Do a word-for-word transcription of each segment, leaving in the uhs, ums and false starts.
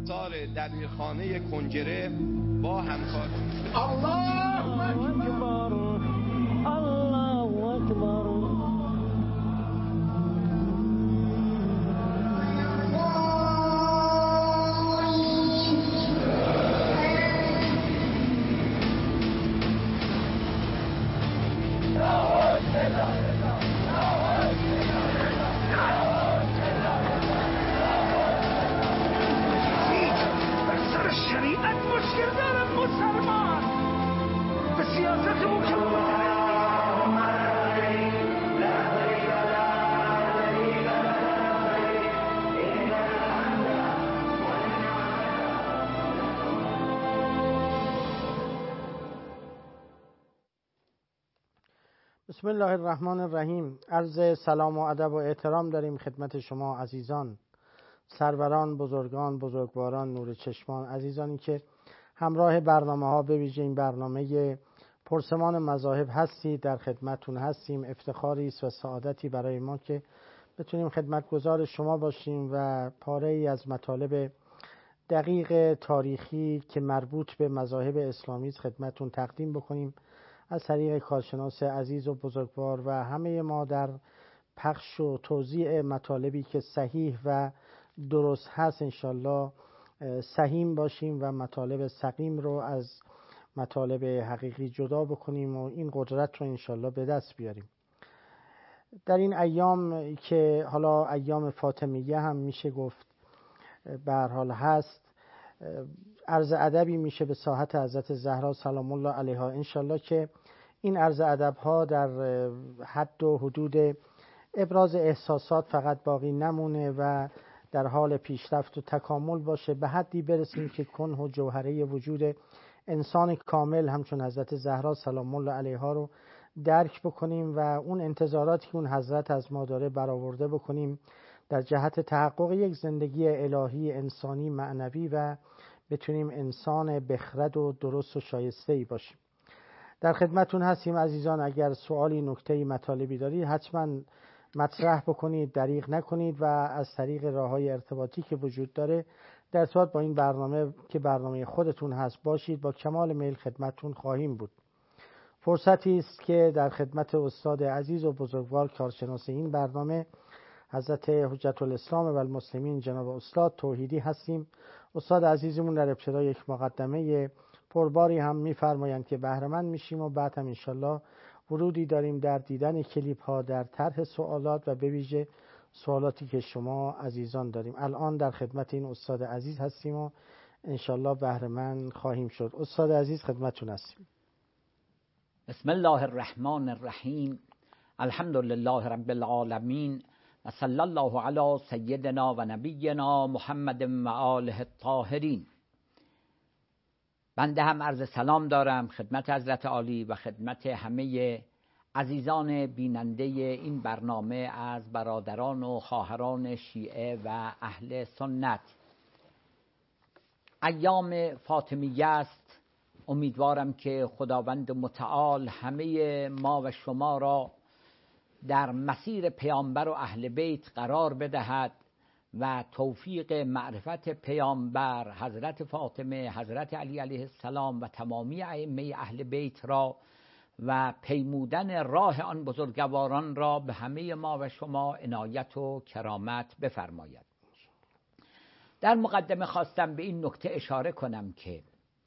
سال دبیرخانه کنجره با همکار الله اکبر الله اکبر. بسم الله الرحمن الرحیم. عرض سلام و ادب و احترام داریم خدمت شما عزیزان، سروران، بزرگان، بزرگواران، نور چشمان، عزیزانی که همراه برنامه ها به ویژه این برنامه پرسمان مذاهب هستید. در خدمتون هستیم. افتخاری است و سعادتی برای ما که بتونیم خدمتگزار شما باشیم و پاره ای از مطالب دقیق تاریخی که مربوط به مذاهب اسلامی خدمتون تقدیم بکنیم از طریق کارشناس عزیز و بزرگوار و همه ما در پخش و توزیع مطالبی که صحیح و درست هست انشالله سهیم باشیم و مطالب سقیم رو از مطالب حقیقی جدا بکنیم و این قدرت رو انشالله به دست بیاریم. در این ایام که حالا ایام فاطمیه هم میشه گفت به هر حال هست، عرض ادبی میشه به ساحت حضرت زهرا سلام الله علیها. انشالله که این عرض ادب ها در حد و حدود ابراز احساسات فقط باقی نمونه و در حال پیشرفت و تکامل باشه، به حدی برسیم که کنه و جوهره وجود انسان کامل همچون حضرت زهرا سلام الله علیها رو درک بکنیم و اون انتظاراتی که اون حضرت از ما داره برآورده بکنیم در جهت تحقق یک زندگی الهی انسانی معنوی و بتونیم انسان بخرد و درست و شایسته‌ای باشیم. در خدمتون هستیم عزیزان. اگر سوالی، نکته‌ای، مطالبی دارید حتما مطرح بکنید، دریغ نکنید و از طریق راه‌های ارتباطی که وجود داره در ارتباط با این برنامه که برنامه خودتون هست باشید. با کمال میل خدمتون خواهیم بود. فرصتی است که در خدمت استاد عزیز و بزرگوار کارشناس این برنامه حضرت حجت الاسلام و المسلمین جناب استاد توحیدی هستیم. استاد عزیزمون در ابتدا یک مقدمه پرباری هم میفرمایند که بهره مند میشیم و بعد هم انشالله ورودی داریم در دیدن کلیپ ها، در طرح سوالات و به ویژه سوالاتی که شما عزیزان داریم. الان در خدمت این استاد عزیز هستیم و انشالله بهره مند خواهیم شد. استاد عزیز خدمتتون هستیم. بسم الله الرحمن الرحیم. الحمد لله رب العالمین و صلی الله علی سیدنا و نبینا محمد و آله الطاهرین. بنده هم عرض سلام دارم خدمت حضرت عالی و خدمت همه عزیزان بیننده این برنامه از برادران و خواهران شیعه و اهل سنت. ایام فاطمیه است. امیدوارم که خداوند متعال همه ما و شما را در مسیر پیامبر و اهل بیت قرار بدهد و توفیق معرفت پیامبر حضرت فاطمه، حضرت علی علیه السلام و تمامی ائمه اهل بیت را و پیمودن راه آن بزرگواران را به همه ما و شما عنایت و کرامت بفرماید. در مقدمه خواستم به این نکته اشاره کنم که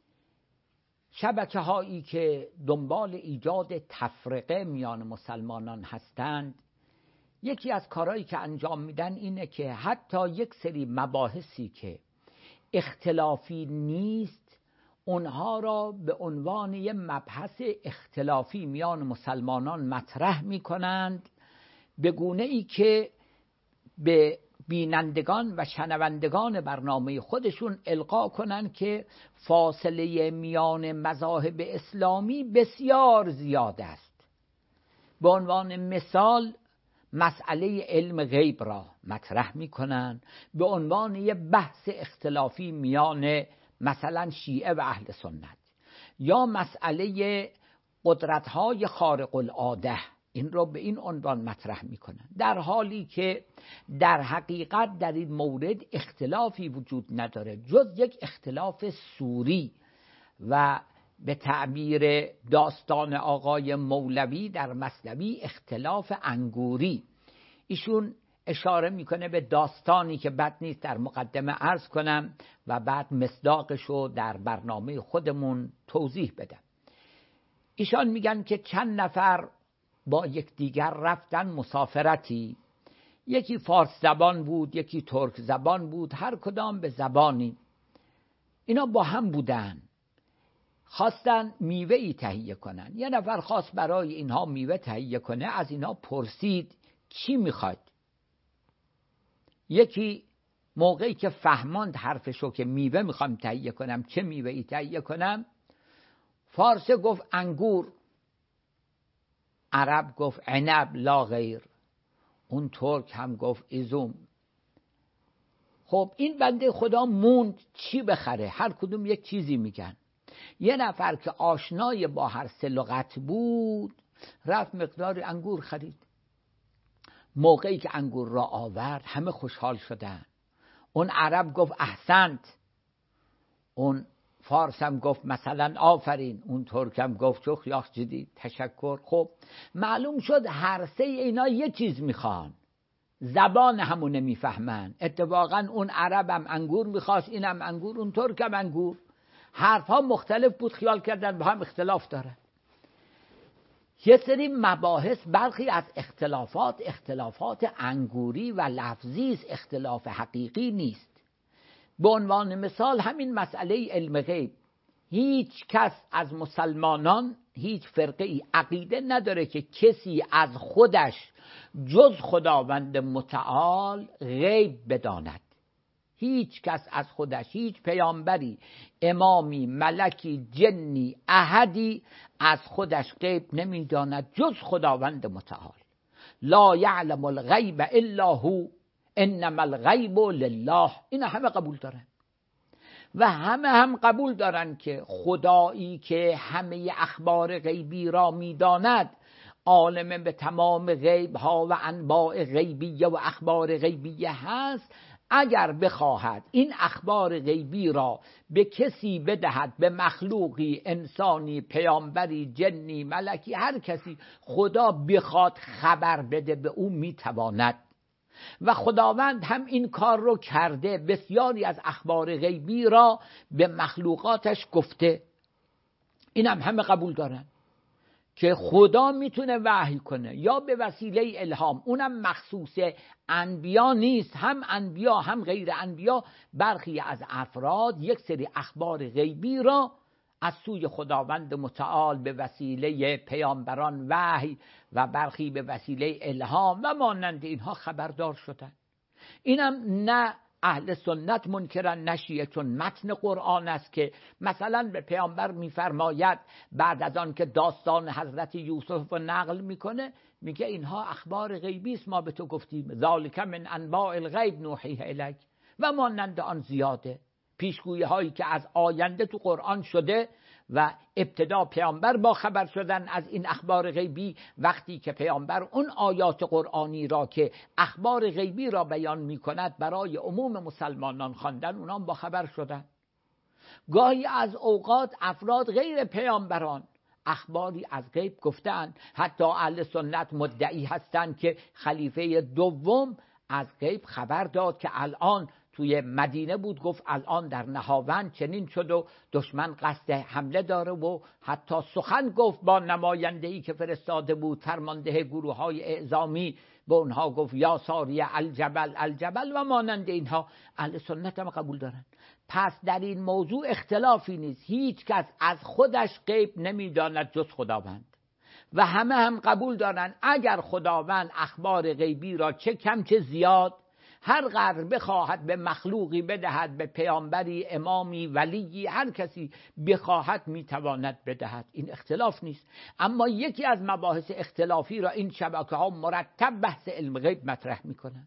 شبکه هایی که دنبال ایجاد تفرقه میان مسلمانان هستند، یکی از کارهایی که انجام میدن اینه که حتی یک سری مباحثی که اختلافی نیست اونها را به عنوان یک مبحث اختلافی میان مسلمانان مطرح میکنند، به گونه ای که به بینندگان و شنوندگان برنامه خودشون القا کنن که فاصله میان مذاهب اسلامی بسیار زیاد است. به عنوان مثال مسئله علم غیب را مطرح میکنن به عنوان یه بحث اختلافی میان مثلا شیعه و اهل سنت، یا مسئله قدرت‌های خارق العاده این رو به این عنوان مطرح میکنن، در حالی که در حقیقت در این مورد اختلافی وجود نداره جز یک اختلاف صوری و به تعبیر داستان آقای مولوی در مثنوی اختلاف انگوری. ایشون اشاره میکنه به داستانی که بد نیست در مقدمه عرض کنم و بعد مصداقشو در برنامه خودمون توضیح بدم. ایشان میگن که چند نفر با یکدیگر رفتن مسافرتی، یکی فارس زبان بود، یکی ترک زبان بود، هر کدام به زبانی. اینا با هم بودن، خواستن میوه ای تهیه کنن. یه نفر خواست برای اینها میوه تهیه کنه، از اینها پرسید چی میخواد؟ یکی موقعی که فهماند حرفشو که میوه میخوام تهیه کنم، چه میوه ای تهیه کنم، فارس گفت انگور، عرب گفت عنب لا غیر، اون ترک هم گفت ایزوم. خب این بنده خدا موند چی بخره، هر کدوم یک چیزی میگن. یه نفر که آشنای با هر سه لغت بود رفت مقدار انگور خرید. موقعی که انگور را آورد همه خوشحال شدن. اون عرب گفت احسنت، اون فارس هم گفت مثلا آفرین، اون ترک هم گفت چخ یاخ جدید تشکر. خب معلوم شد هر سه اینا یه چیز میخوان، زبان همون نمیفهمن. اتفاقا اون عرب هم انگور میخواست، این هم انگور، اون ترک هم انگور. حرف ها مختلف بود، خیال کردن با هم اختلاف داره. یه سری مباحث، برخی از اختلافات اختلافات انگوری و لفظی است، اختلاف حقیقی نیست. به عنوان مثال همین مسئله علم غیب، هیچ کس از مسلمانان، هیچ فرقه ای عقیده نداره که کسی از خودش جز خداوند متعال غیب بداند. هیچ کس از خودش، هیچ پیامبری، امامی، ملکی، جنی، احدی از خودش غیب نمیداند جز خداوند متعال. لا یعلم الغیب الا هو انما الغیب لله. این همه قبول دارن و همه هم قبول دارن که خدایی که همه اخبار غیبی را میداند، عالم به تمام غیب ها و انباء غیبیه و اخبار غیبیه هست، اگر بخواهد این اخبار غیبی را به کسی بدهد، به مخلوقی، انسانی، پیامبری، جنی، ملکی، هر کسی خدا بخواد خبر بده به او میتواند. و خداوند هم این کار رو کرده، بسیاری از اخبار غیبی را به مخلوقاتش گفته. این هم همه قبول دارن که خدا میتونه وحی کنه یا به وسیله الهام، اونم مخصوص انبیا نیست، هم انبیا هم غیر انبیا، برخی از افراد یک سری اخبار غیبی را از سوی خداوند متعال به وسیله پیامبران وحی و برخی به وسیله الهام و مانند اینها خبردار شدن. اینم نه اهل سنت منکرن نه شیعه، چون متن قرآن است که مثلا به پیامبر میفرماید بعد از آن که داستان حضرت یوسف رو نقل میکنه، میگه اینها اخبار غیبی است ما به تو گفتیم، ذالک من انباء الغیب نوحیه الیک و مانند آن زیاده. پیشگویی هایی که از آینده تو قرآن شده و ابتدا پیامبر با خبر شدن از این اخبار غیبی، وقتی که پیامبر اون آیات قرآنی را که اخبار غیبی را بیان می کند برای عموم مسلمانان خواندن، اونام با خبر شدن. گاهی از اوقات افراد غیر پیامبران اخباری از غیب گفتن، حتی اهل سنت مدعی هستند که خلیفه دوم از غیب خبر داد که الان توی مدینه بود، گفت الان در نهاوند چنین شد و دشمن قصد حمله داره و حتی سخن گفت با نماینده‌ای که فرستاده بود، فرمانده گروه های اعزامی، به اونها گفت یا ساری الجبل الجبل و مانند اینها. اهل سنت هم قبول دارن. پس در این موضوع اختلافی نیست، هیچ کس از خودش غیب نمیداند جز خداوند و همه هم قبول دارن اگر خداوند اخبار غیبی را چه کم چه زیاد هر قدر بخواهد به مخلوقی بدهد، به پیامبری، امامی، ولیی، هر کسی بخواهد میتواند بدهد. این اختلاف نیست. اما یکی از مباحث اختلافی را این شبکه ها مرتب بحث علم غیب مطرح میکنن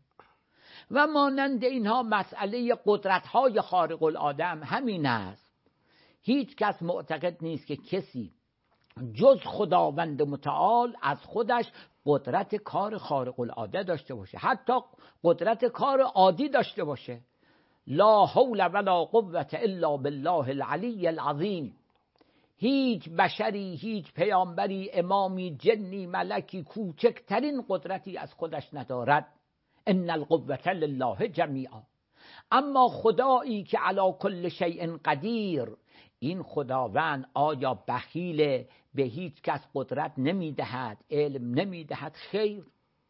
و مانند اینها مسئله قدرت های خارق العاده همین است. هیچ کس معتقد نیست که کسی جز خداوند متعال از خودش قدرت کار خارق العاده داشته باشه، حتی قدرت کار عادی داشته باشه. لا حول ولا قوة الا بالله العلی العظیم. هیچ بشری، هیچ پیامبری، امامی، جنی، ملکی کوچکترین قدرتی از خودش ندارد. ان القوة لله جمیعا. اما خدایی که علی کل شیء قدیر، این خداوند آیا بخیل به هیچ کس قدرت نمیدهد، علم نمیدهد؟ خیر،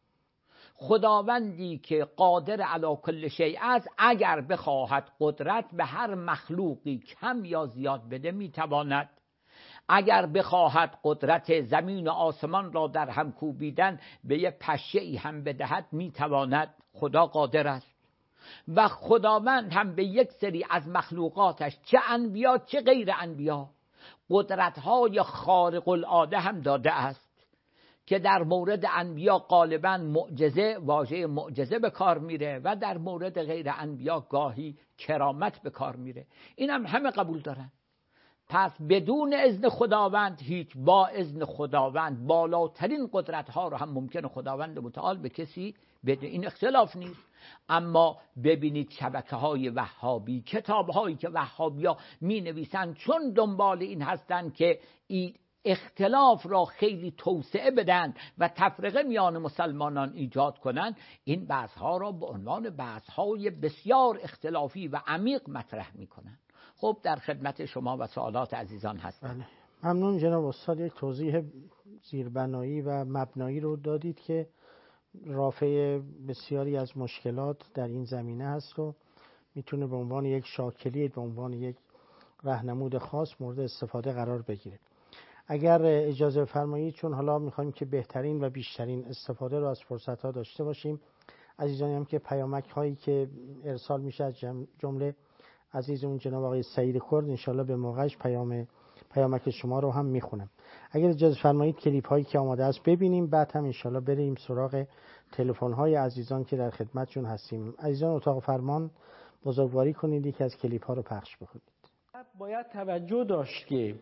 خداوندی که قادر علی کل شیء است، اگر بخواهد قدرت به هر مخلوقی کم یا زیاد بده میتواند. اگر بخواهد قدرت زمین و آسمان را در هم کوبیدن به یه پشه‌ای هم بدهد میتواند. خدا قادر است. و خداوند هم به یک سری از مخلوقاتش، چه انبیا چه غیر انبیا، قدرت‌های خارق العاده هم داده است که در مورد انبیا غالباً معجزه، واژه معجزه به کار میره و در مورد غیر انبیا گاهی کرامت به کار میره. این هم همه قبول دارن. پس بدون اذن خداوند هیچ، با اذن خداوند بالاترین قدرت‌ها رو هم ممکنه خداوند متعال به کسی بده، این اختلاف نیست. اما ببینید شبکه‌های وهابی، کتاب‌هایی که وهابی‌ها می‌نویسن چون دنبال این هستند که این اختلاف را خیلی توسعه بدن و تفرقه میان مسلمانان ایجاد کنند، این بحث‌ها را به عنوان بحث‌های بسیار اختلافی و عمیق مطرح می‌کنند. خب در خدمت شما و سوالات عزیزان هستم. بله. ممنون جناب استاد، یک توضیح زیربنایی و مبنایی رو دادید که رافع بسیاری از مشکلات در این زمینه هست و میتونه به عنوان یک شاکلید، به عنوان یک راهنمود خاص مورد استفاده قرار بگیره. اگر اجازه فرمایید، چون حالا میخوایم که بهترین و بیشترین استفاده رو از فرصت‌ها داشته باشیم، عزیزانی هم که پیامک هایی که ارسال میشه از جمله عزیزمون جناب آقای سعید کرد، انشالله به موقعش پیام پیامک شما رو هم میخونم. اگر اجازه فرمایید کلیپ هایی که آماده است ببینیم، بعد هم انشالله بریم سراغ تلفن های عزیزان که در خدمتشون هستیم. عزیزان اتاق فرمان بزرگواری کنید، یکی از کلیپ ها رو پخش بکنید. باید توجه داشت که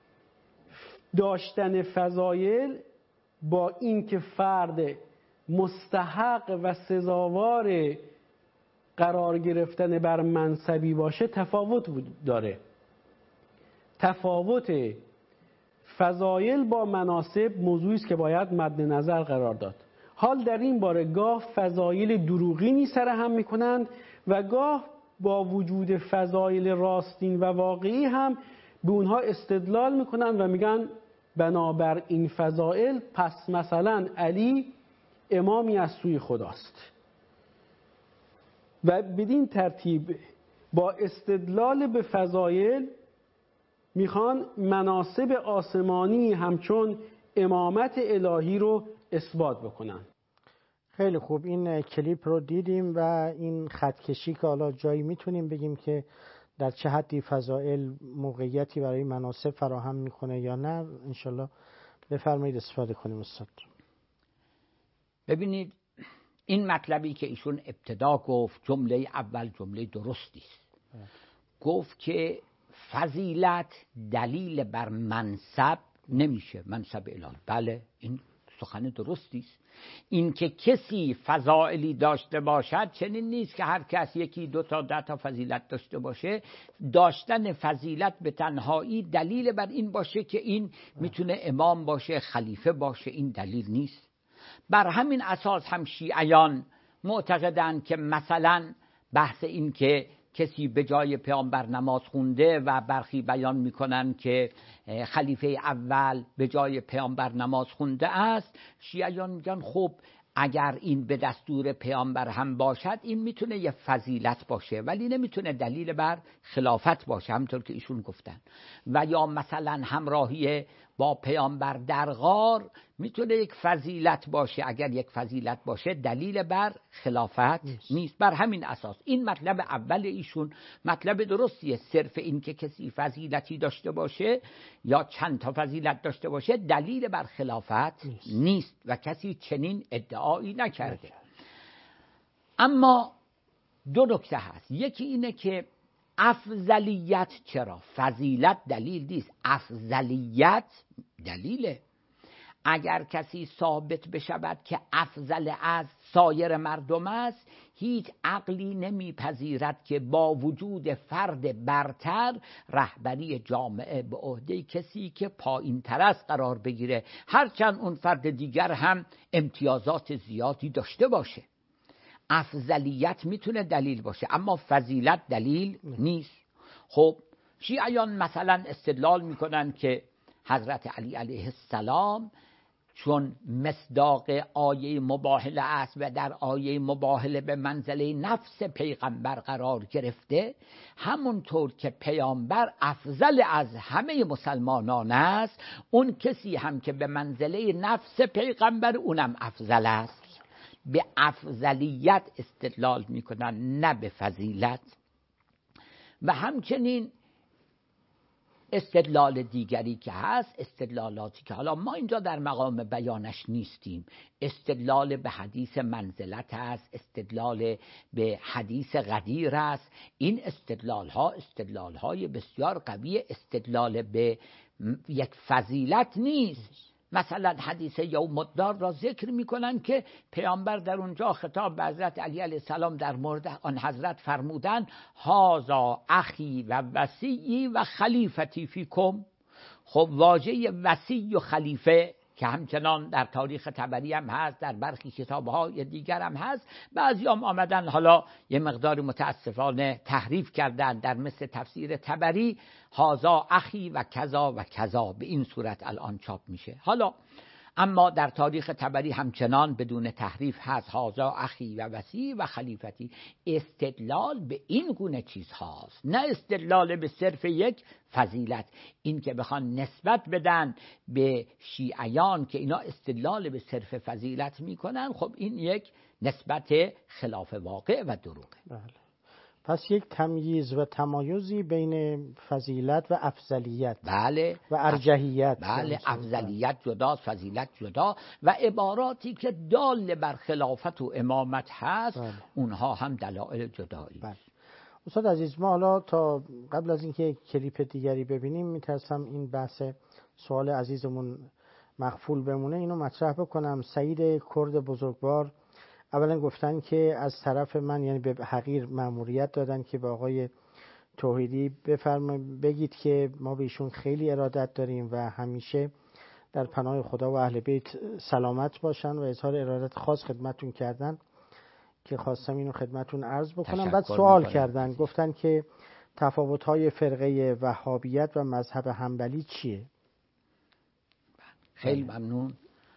داشتن فضایل با این که فرد مستحق و سزاوار قرار گرفتن بر منصبی باشه تفاوت داره. تفاوت فضایل با مناصب موضوعی است که باید مد نظر قرار داد. حال در این باره گاه فضایل دروغینی سر هم میکنند و گاه با وجود فضایل راستین و واقعی هم به اونها استدلال میکنند و میگن بنابر این فضائل پس مثلا علی امامی از سوی خداست. و بدین ترتیب با استدلال به فضایل میخوان مناصب آسمانی همچون امامت الهی رو اثبات بکنن. خیلی خوب، این کلیپ رو دیدیم و این خطکشی که حالا جایی میتونیم بگیم که در چه حدی فضائل موقعیتی برای مناصب فراهم میکنه یا نه، انشالله بفرمایید استفاده کنیم استاد. ببینید این مطلبی که ایشون ابتدا گفت، جمله اول جمله درستی است. گفت که فضیلت دلیل بر منصب نمیشه، منصب الهی. بله، این سخن درستی است. این که کسی فضائلی داشته باشد چنین نیست که هر کس یکی دو تا ده تا فضیلت داشته باشه. داشتن فضیلت به تنهایی دلیل بر این باشه که این میتونه امام باشه، خلیفه باشه، این دلیل نیست. بر همین اساس هم شیعیان معتقدند که مثلا بحث این که کسی به جای پیامبر نماز خونده و برخی بیان میکنن که خلیفه اول به جای پیامبر نماز خونده است، شیعیان میگن خب اگر این به دستور پیامبر هم باشد این میتونه یه فضیلت باشه ولی نمیتونه دلیل بر خلافت باشه، همطور که ایشون گفتن. و یا مثلا همراهی با پیامبر در غار میتونه یک فضیلت باشه، اگر یک فضیلت باشه دلیل بر خلافت نیست. نیست. بر همین اساس این مطلب اول ایشون مطلب درستیه. صرف این که کسی فضیلتی داشته باشه یا چند تا فضیلت داشته باشه دلیل بر خلافت نیست, نیست. و کسی چنین ادعایی نکرده. اما دو نکته هست. یکی اینه که افضلیت، چرا فضیلت دلیل نیست، افضلیت دلیله. اگر کسی ثابت بشود که افضل از سایر مردم است، هیچ عقلی نمیپذیرد که با وجود فرد برتر رهبری جامعه به عهده کسی که پایین تر است قرار بگیره، هرچند اون فرد دیگر هم امتیازات زیادی داشته باشه. افضلیت میتونه دلیل باشه اما فضیلت دلیل نیست. خب شیعیان مثلا استدلال میکنن که حضرت علی علیه السلام چون مصداق آیه مباهله است و در آیه مباهله به منزله نفس پیغمبر قرار گرفته، همونطور که پیامبر افضل از همه مسلمانان است، اون کسی هم که به منزله نفس پیغمبر اونم افضل است. به افضلیت استدلال میکنن نه به فضیلت. و همچنین استدلال دیگری که هست، استدلالاتی که حالا ما اینجا در مقام بیانش نیستیم، استدلال به حدیث منزلت است، استدلال به حدیث غدیر است. این استدلال ها استدلال های بسیار قوی، استدلال به یک فضیلت نیست. مثلا حدیث یوم الدار را ذکر میکنن که پیامبر در اونجا خطاب به حضرت علی علیه السلام در مورد آن حضرت فرمودن هازا اخی و وصی و خلیفتی فیکم. خب واژه وصی و خلیفه که همچنان در تاریخ طبری هم هست، در برخی کتاب‌های دیگر هم هست، بعضی هم آمدن حالا یه مقدار متاسفانه تحریف کردن، در مثل تفسیر طبری هازا اخی و کذا و کذا به این صورت الان چاپ میشه. حالا اما در تاریخ طبری همچنان بدون تحریف هست هازا اخی و وصی و خلیفتی. استدلال به این گونه چیز هاست، نه استدلال به صرف یک فضیلت. این که بخوان نسبت بدن به شیعیان که اینا استدلال به صرف فضیلت میکنن، خب این یک نسبت خلاف واقع و دروغه. بله. پس یک تمییز و تمایزی بین فضیلت و افضلیت بله و ارجحیت. بله، افضلیت جدا، فضیلت جدا، و عباراتی که دال بر خلافت و امامت هست بله. اونها هم دلایل جدایی. بله. استاد عزیز، ما حالا تا قبل از اینکه کلیپ دیگری ببینیم میترسم این بحث سوال عزیزمون مغفول بمونه، اینو مطرح بکنم. سعید کرد بزرگوار اولا گفتن که از طرف من، یعنی به حقیر مأموریت دادن که به آقای توحیدی بفرمایید بگید که ما به ایشون خیلی ارادت داریم و همیشه در پناه خدا و اهل بیت سلامت باشن و اظهار ارادت خاص خدمتون کردن که خواستم اینو خدمتون عرض بکنم. بعد سوال کردن، گفتن که تفاوت‌های فرقه وهابیت و مذهب حنبلی چیه؟ خیلی ممنون.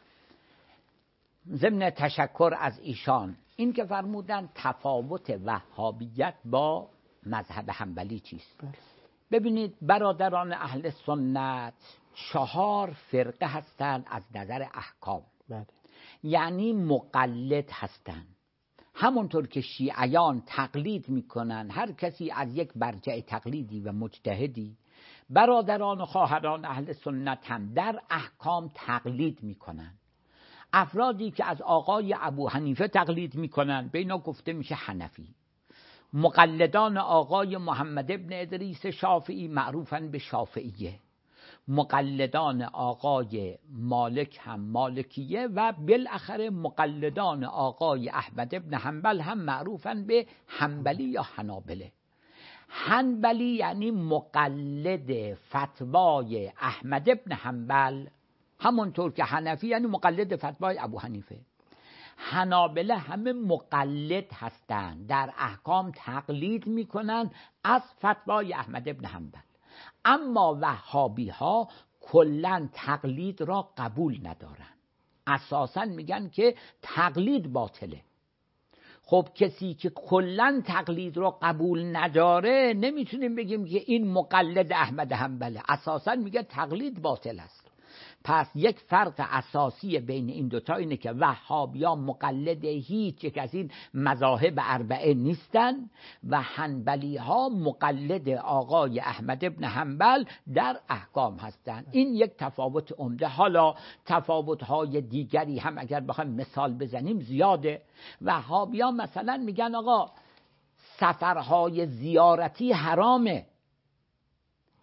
ضمن تشکر از ایشان، این که فرمودن تفاوت وهابیت با مذهب حنبلی چیست. ببینید برادران اهل سنت چهار فرقه هستند از نظر احکام. بله. یعنی مقلد هستند. همونطور که شیعیان تقلید میکنن هر کسی از یک برجع تقلیدی و مجتهدی، برادران و خواهران اهل سنت هم در احکام تقلید میکنن. افرادی که از آقای ابو حنیفه تقلید میکنن به اینا گفته میشه حنفی. مقلدان آقای محمد ابن ادریس شافعی معروفن به شافعیه. مقلدان آقای مالک هم مالکیه و بالاخره مقلدان آقای احمد ابن حنبل هم معروفن به حنبلی یا حنابله. حنبلی یعنی مقلد فتوای احمد ابن حنبل، همونطور که حنفی یعنی مقلد فتوای ابو حنیفه. حنابله همه مقلد هستند، در احکام تقلید میکنن از فتوای احمد ابن حنبل. اما وهابی ها کلن تقلید را قبول ندارن، اساسا میگن که تقلید باطله. خب کسی که کلن تقلید را قبول نداره نمیتونیم بگیم که این مقلد احمد حنبله، اساسا میگه تقلید باطل است. پس یک فرق اساسی بین این دوتا اینه که وهابیان مقلد هیچ یک از این مذاهب اربعه نیستن و حنبلی ها مقلد آقای احمد ابن حنبل در احکام هستن. این یک تفاوت عمده. حالا تفاوت های دیگری هم اگر بخوایم مثال بزنیم زیاده. وهابیان مثلا میگن آقا سفرهای زیارتی حرامه،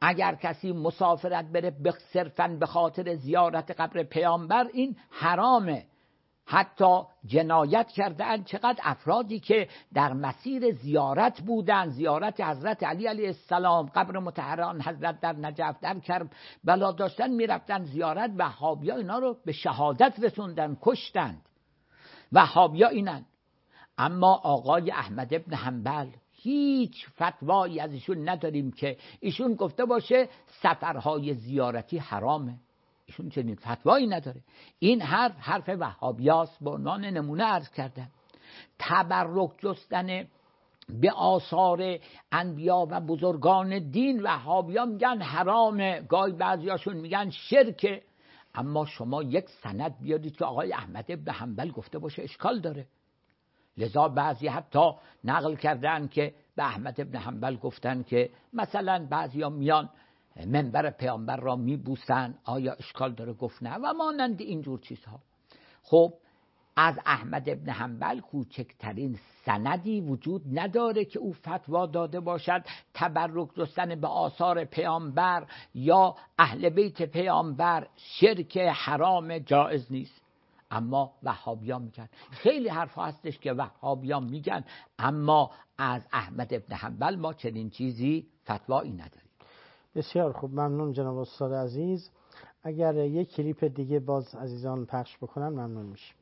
اگر کسی مسافرت بره به صرفاً به خاطر زیارت قبر پیامبر این حرامه. حتی جنایت کردن چقدر افرادی که در مسیر زیارت بودن، زیارت حضرت علی علیه السلام، قبر مطهران حضرت در نجف در کربلا داشتن میرفتن زیارت، وهابیا اینا رو به شهادت رسوندن، کشتند. وهابیا اینن. اما آقای احمد ابن حنبل هیچ فتوایی از ایشون نداریم که ایشون گفته باشه سفرهای زیارتی حرامه. ایشون چنین فتوایی نداره. این حرف حرف وهابیاست. به عنوان نمونه عرض کردم. تبرک جستن به آثار انبیا و بزرگان دین وهابیا میگن حرامه، گاهی بعضیاشون میگن شرکه. اما شما یک سند بیارید که آقای احمد ابن حنبل گفته باشه اشکال داره. لذا بعضی حتی نقل کردن که به احمد ابن حنبل گفتن که مثلا بعضیا میان منبر پیامبر را میبوسن، آیا اشکال داره؟ گفت نه و مانند اینجور چیزها. خب از احمد ابن حنبل کوچکترین سندی وجود نداره که او فتوا داده باشد تبرک جستن به آثار پیامبر یا اهل بیت پیامبر شرک حرام جایز نیست. اما وهابیا میگن. خیلی حرفا هستش که وهابیا میگن، اما از احمد ابن حنبل ما چنین چیزی فتوایی نداریم. بسیار خوب، ممنون جناب استاد عزیز. اگر یک کلیپ دیگه باز عزیزان پخش بکنن ممنون میشیم.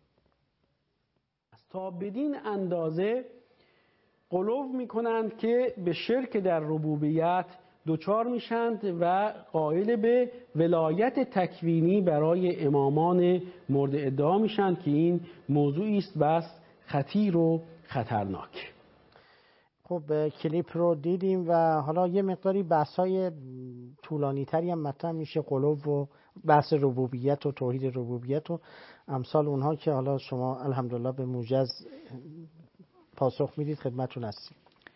تا بدین اندازه غلو میکنند که به شرک در ربوبیت دوچار میشند و قائل به ولایت تکوینی برای امامان مورد ادعا میشند که این موضوعی است بس خطیر و خطرناک. خب کلیپ رو دیدیم و حالا یه مقداری بحث‌های طولانی تری هم مطرح میشه، غلو و بحث ربوبیت و توحید ربوبیت و امثال اونها که حالا شما الحمدلله به موجز پاسخ میدید، خدمتتون هستیم.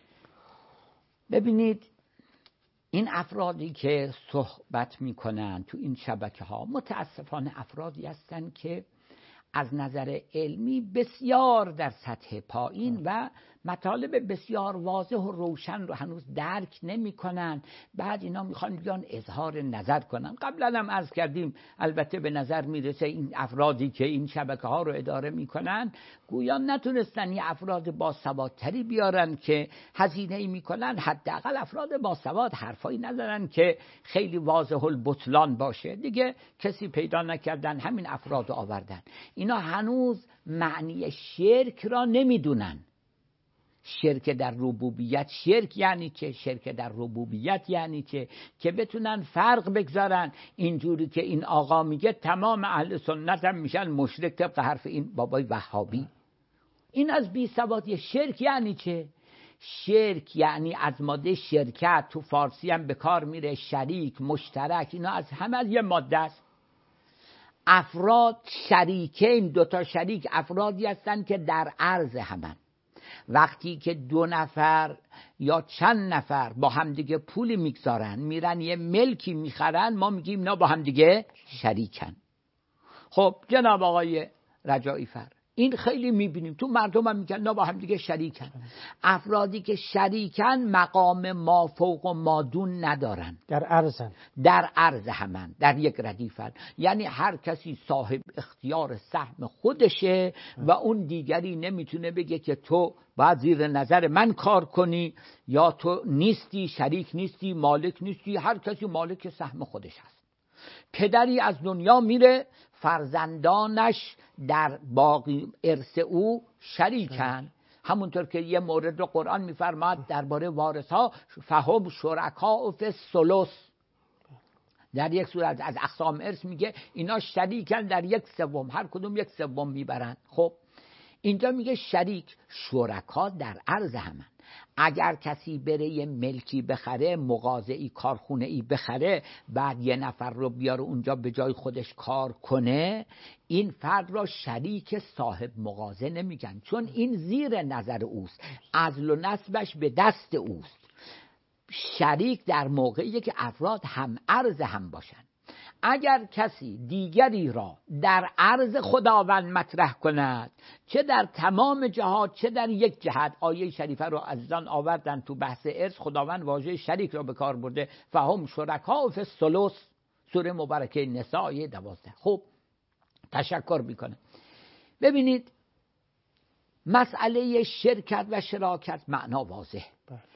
ببینید این افرادی که صحبت میکنن تو این شبکه ها متاسفانه افرادی هستن که از نظر علمی بسیار در سطح پایین و مطالب بسیار واضح و روشن رو هنوز درک نمی کنن. بعد اینا میخوان بیان اظهار نظر کنن. قبلا هم عرض کردیم البته به نظر میرسه این افرادی که این شبکه ها رو اداره میکنن گویا نتونستن یه افراد باسوادتری بیارن که هزینه میکنن. حداقل افراد باسواد حرفایی ندارن که خیلی واضح البطلان باشه. دیگه کسی پیدا نکردن، همین افراد رو آوردن. اینا هنوز معنی شرک را نمیدونن. شرک در ربوبیت، شرک یعنی چه؟ شرک در ربوبیت یعنی چه؟ که بتونن فرق بگذارن. اینجوری که این آقا میگه تمام اهل سنت هم میشن مشرک طبق حرف این بابای وهابی. این از بی سوادی. شرک یعنی چه؟ شرک یعنی از ماده شرکت، تو فارسی هم به کار میره، شریک، مشترک، اینا از همه از یه ماده است. افراد شریکین، دوتا شریک افرادی هستن که در عرض همن. وقتی که دو نفر یا چند نفر با همدیگه پولی میگذارن میرن یه ملکی میخرن، ما میگیم اینا با همدیگه شریکن. خب جناب آقای رجایی فر، این خیلی میبینیم تو مردم هم میگن اینا با همدیگه شریکن. افرادی که شریکن مقام ما فوق و ما دون ندارن، در عرضن، در عرض همن، در یک ردیفن. یعنی هر کسی صاحب اختیار سهم خودشه و اون دیگری نمیتونه بگه که تو باید زیر نظر من کار کنی یا تو نیستی، شریک نیستی، مالک نیستی. هر کسی مالک سهم خودش هست. پدری از دنیا میره، فرزندانش در باقی ارث او شریکن. همونطور که یه مورد رو قرآن میفرماد درباره وارثها، فهم شرکاء فی الثلث. در یک صورت از اقسام ارث میگه اینا شریکن در یک سوم، هر کدوم یک سوم میبرن. خب اینجا میگه شریک، شرکا در عرض همن. اگر کسی بره یه ملکی بخره، مغازه‌ای، کارخونه‌ای بخره، بعد یه نفر رو بیاره اونجا به جای خودش کار کنه، این فرد را شریک صاحب مغازه نمیگن، چون این زیر نظر اوست، عزل و نسبش به دست اوست. شریک در موقعی که افراد هم عرض هم باشن. اگر کسی دیگری را در عرض خداوند مطرح کند، چه در تمام جهات چه در یک جهت، آیه شریفه رو عزیزان آوردن تو بحث ارث، خداوند واژه شریک را به کار برده، فهم شرکا فی الثلث، سوره مبارکه نساء آیه دوازده. خب تشکر میکنه. ببینید مسئله شرکت و شراکت معنا واضح،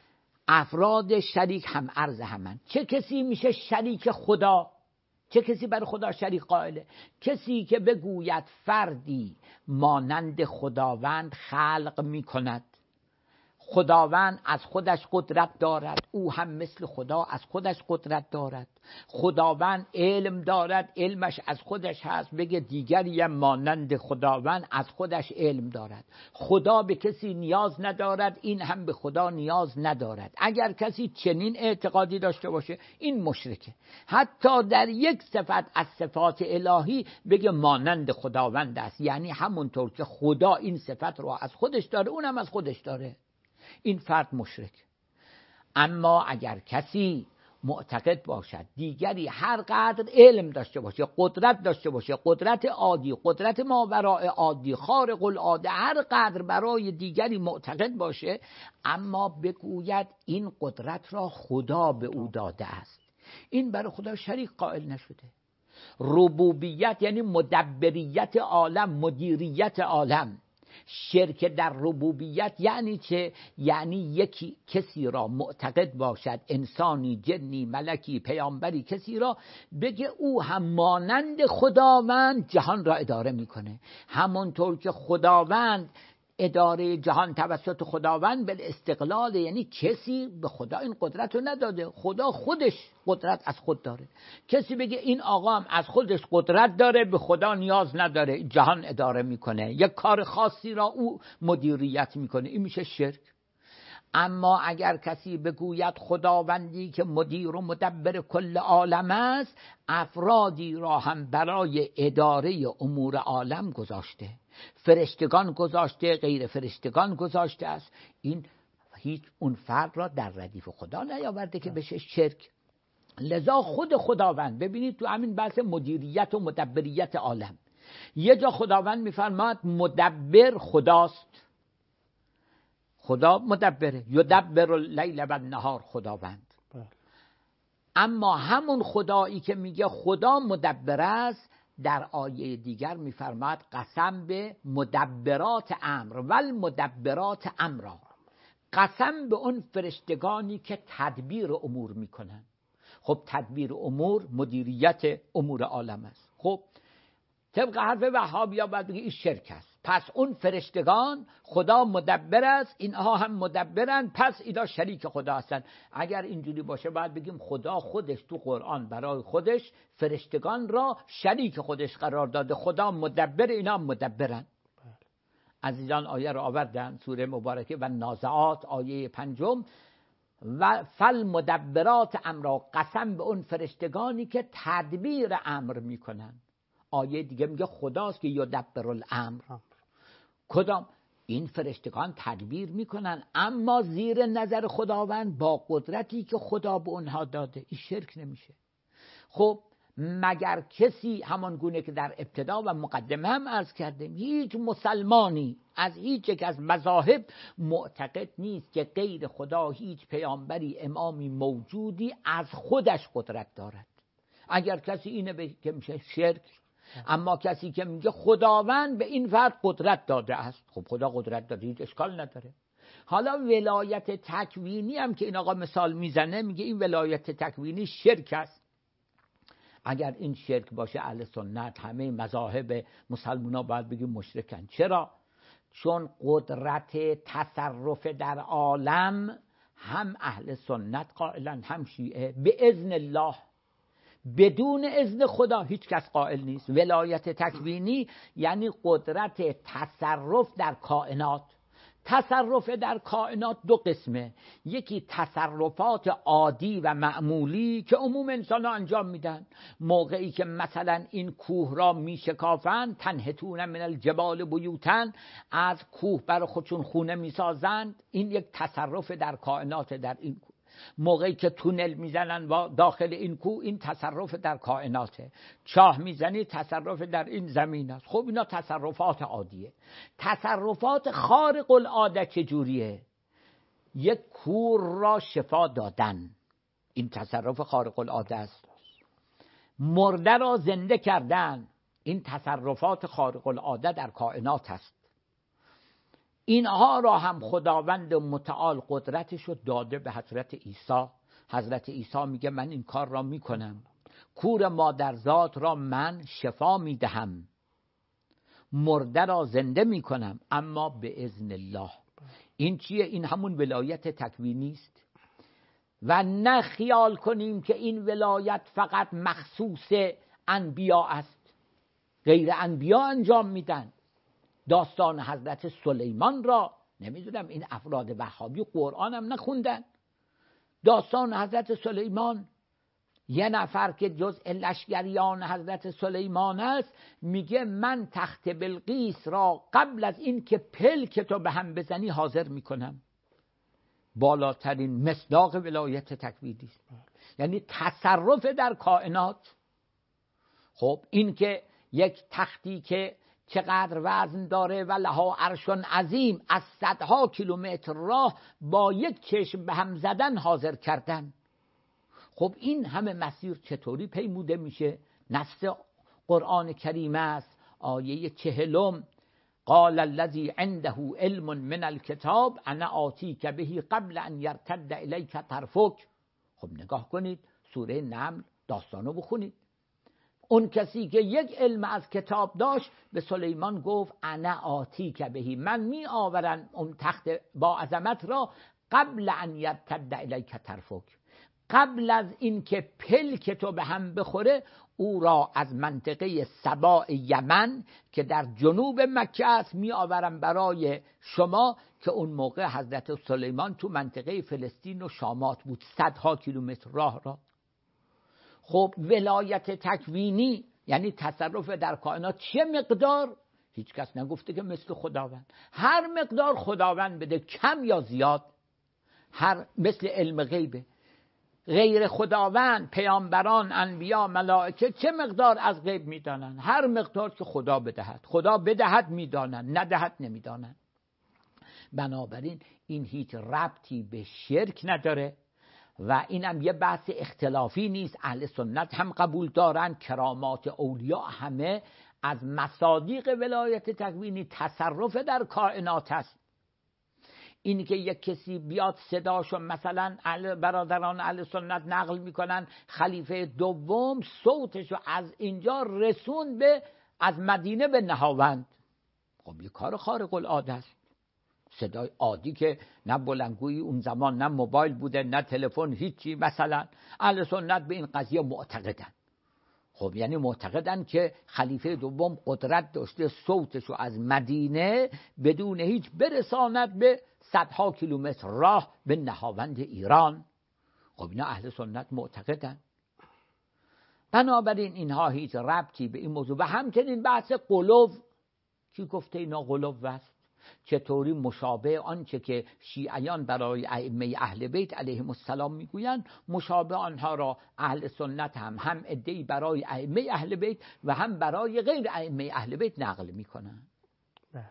افراد شریک هم عرض همن. چه کسی میشه شریک خدا؟ چه کسی بر خدا شریک قائله؟ کسی که بگوید فردی مانند خداوند خلق میکند، خداوند از خودش قدرت دارد، او هم مثل خدا از خودش قدرت دارد، خداوند علم دارد، علمش از خودش هست، بگه دیگری هم مانند خداوند از خودش علم دارد. خدا به کسی نیاز ندارد، این هم به خدا نیاز ندارد. اگر کسی چنین اعتقادی داشته باشه این مشرکه. حتی در یک صفت از صفات الهی بگه مانند خداوند است، یعنی همونطور که خدا این صفت رو از خودش داره اونم از خودش داره، این فرد مشرک. اما اگر کسی معتقد باشد دیگری هر قدر علم داشته باشه، قدرت داشته باشه، قدرت عادی، قدرت ماوراء عادی، خارق العاده، هر قدر برای دیگری معتقد باشه، اما بگوید این قدرت را خدا به او داده است، این برای خدا شریک قائل نشده. ربوبیت یعنی مدبریت عالم، مدیریت عالم. شرک در ربوبیت یعنی چه؟ یعنی یکی کسی را معتقد باشد، انسانی، جنی، ملکی، پیامبری، کسی را بگه او هم مانند خداوند جهان را اداره میکنه، همونطور که خداوند اداره جهان توسط خداوند به استقلال، یعنی کسی به خدا این قدرت رو نداده، خدا خودش قدرت از خود داره. کسی بگه این آقا هم از خودش قدرت داره، به خدا نیاز نداره، جهان اداره میکنه، یک کار خاصی را او مدیریت میکنه، این میشه شرک. اما اگر کسی بگوید خداوندی که مدیر و مدبر کل عالم است، افرادی را هم برای اداره امور عالم گذاشته، فرشتگان گذاشته، غیر فرشتگان گذاشته است، این هیچ اون فرد را در ردیف خدا نیاورده که بشه شرک. لذا خود خداوند، ببینید تو همین بحث مدیریت و مدبریت عالم، یه جا خداوند میفرماد مدبر خداست، خدا مدبره، یدبر اللیل و النهار، خداوند. اما همون خدایی که میگه خدا مدبر است، در آیه دیگر میفرماد قسم به مدبرات امر و المدبرات امرا، قسم به اون فرشتگانی که تدبیر امور میکنن. خب تدبیر امور مدیریت امور عالم است. خب طبق حرف وهابیا باید بگی این شرک است. پس اون فرشتگان خدا مدبر است، اینها هم مدبرن، پس اینا شریک خدا هستن. اگر اینجوری باشه باید بگیم خدا خودش تو قرآن برای خودش فرشتگان را شریک خودش قرار داده، خدا مدبر، اینا هم مدبرن. عزیزان آیه را آوردن، سوره مبارکه و نازعات آیه پنجم، و فل مدبرات امر، قسم به اون فرشتگانی که تدبیر امر میکنن. آیه دیگه میگه خداست که یدبر الامر. کدام؟ این فرشتگان تدبیر میکنن اما زیر نظر خداوند با قدرتی که خدا به اونها داده، این شرک نمیشه. خب مگر کسی، همان گونه که در ابتدا و مقدمه هم عرض کردیم، هیچ مسلمانی از هیچ یک از مذاهب معتقد نیست که غیر خدا هیچ پیامبری، امامی موجودی از خودش قدرت دارد. اگر کسی اینه بگه که میشه شرک. اما کسی که میگه خداوند به این فرد قدرت داده است، خب خدا قدرت داده، هیچ اشکال نداره. حالا ولایت تکوینی هم که این آقا مثال میزنه، میگه این ولایت تکوینی شرک است. اگر این شرک باشه اهل سنت، همه مذاهب مسلمان‌ها باید بگیم مشرکن. چرا؟ چون قدرت تصرف در عالم هم اهل سنت قائلن هم شیعه به اذن الله، بدون اذن خدا هیچ کس قائل نیست. ولایت تکوینی یعنی قدرت تصرف در کائنات. تصرف در کائنات دو قسمه، یکی تصرفات عادی و معمولی که عموم انسان ها انجام میدن، موقعی که مثلا این کوه را میشکافند، تنحتون من الجبال بیوتن، از کوه بر خودشون خونه میسازند، این یک تصرف در کائنات. در این موقعی که تونل میزنن با داخل این کوه، این تصرف در کائناته. چاه میزنی، تصرف در این زمین است. خب اینا تصرفات عادیه. تصرفات خارق العاده چجوریه؟ یک کور را شفا دادن، این تصرف خارق العاده است. مرده را زنده کردن، این تصرفات خارق العاده در کائنات است. اینها را هم خداوند متعال قدرتش رو داده به حضرت عیسی. حضرت عیسی میگه من این کار را میکنم، کور مادرزاد را من شفا میدهم، مرده را زنده میکنم، اما به اذن الله. این چیه؟ این همون ولایت تکوینی است. و نه خیال کنیم که این ولایت فقط مخصوص انبیا است، غیر انبیا انجام میدن. داستان حضرت سلیمان را نمیدونم این افراد وهابی قرآن هم نخوندن. داستان حضرت سلیمان، یه نفر که جزء لشکریان حضرت سلیمان است میگه من تخت بلقیس را قبل از این که پلک تو به هم بزنی حاضر میکنم. بالاترین مصداق ولایت تکوینی است، یعنی تصرف در کائنات. خب این که یک تختی که چقدر وزن داره و لها عرشون عظیم، از صدها کیلومتر راه با یک چشم به هم زدن حاضر کردن. خب این همه مسیر چطوری پیموده میشه؟ نص قرآن کریم است، آیه چهلم، قال الذی عنده علم من الکتاب انا آتیک به قبل ان یرتد الیک طرفک. خب نگاه کنید سوره نمل داستانو بخونید. اون کسی که یک علم از کتاب داشت به سلیمان گفت انا آتیک به، من می آورم اون تخت با عظمت را قبل ان یرتد الیک طرفک، قبل از این که پلک تو به هم بخوره او را از منطقه سبا یمن که در جنوب مکه است می آورم برای شما، که اون موقع حضرت سلیمان تو منطقه فلسطین و شامات بود، صدها کیلومتر راه را. خب ولایت تکوینی یعنی تصرف در کائنات چه مقدار؟ هیچ کس نگفته که مثل خداوند. هر مقدار خداوند بده، کم یا زیاد، هر مثل علم غیبه. غیر خداوند، پیامبران، انبیا، ملائکه چه مقدار از غیب میدانند؟ هر مقدار که خدا بدهد. خدا بدهد میدانند، ندهد نمیدانند. بنابراین این هیچ ربطی به شرک نداره و اینم یه بحث اختلافی نیست. اهل سنت هم قبول دارن کرامات اولیاء همه از مصادیق ولایت تکوینی تصرف در کائنات است. این که یک کسی بیاد صداشو مثلا برادران اهل سنت نقل میکنن خلیفه دوم صوتشو از اینجا رسون به از مدینه به نهاوند، خب یه کار خارق العاده است. صدای عادی که نه بلندگویی اون زمان، نه موبایل بوده، نه تلفن، هیچی. مثلا اهل سنت به این قضیه معتقدن. خب یعنی معتقدن که خلیفه دوم قدرت داشته صوتشو از مدینه بدون هیچ برساند به صدها کیلومتر راه به نهاوند ایران. خب اینا اهل سنت معتقدن. بنابراین اینها هیچ ربطی به این موضوع. و همچنین بحث قلوب، کی گفته اینا قلوب است؟ چطوری مشابه آنچه که شیعیان برای ائمه اهل بیت علیهم السلام میگویند، مشابه آنها را اهل سنت هم هم ادعی برای ائمه اهل بیت و هم برای غیر ائمه اهل بیت نقل میکنند. بله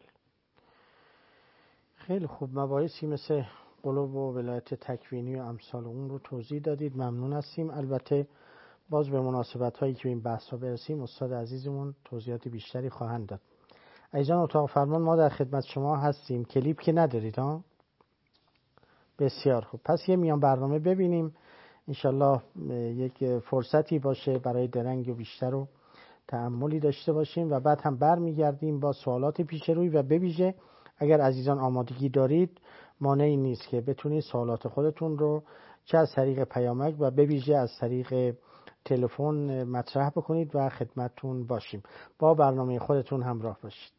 خیلی خوب. مباحثی مثل قلوب و ولایت تکوینی و امثال اون رو توضیح دادید، ممنون هستیم. البته باز به مناسبت هایی که این بحث ها برسیم استاد عزیزمون توضیحات بیشتری خواهند داد. عزیزان اتاق فرمان ما در خدمت شما هستیم. کلیپ که ندارید ها؟ بسیار خوب. پس یه میان برنامه ببینیم انشالله یک فرصتی باشه برای درنگ و بیشتر و تأملی داشته باشیم و بعد هم برمیگردیم با سوالات پیش روی و به ویژه اگر عزیزان آمادگی دارید مانعی نیست که بتونید سوالات خودتون رو چه از طریق پیامک و به ویژه از طریق تلفن مطرح بکنید و خدمتتون باشیم. با برنامه خودتون همراه باشید.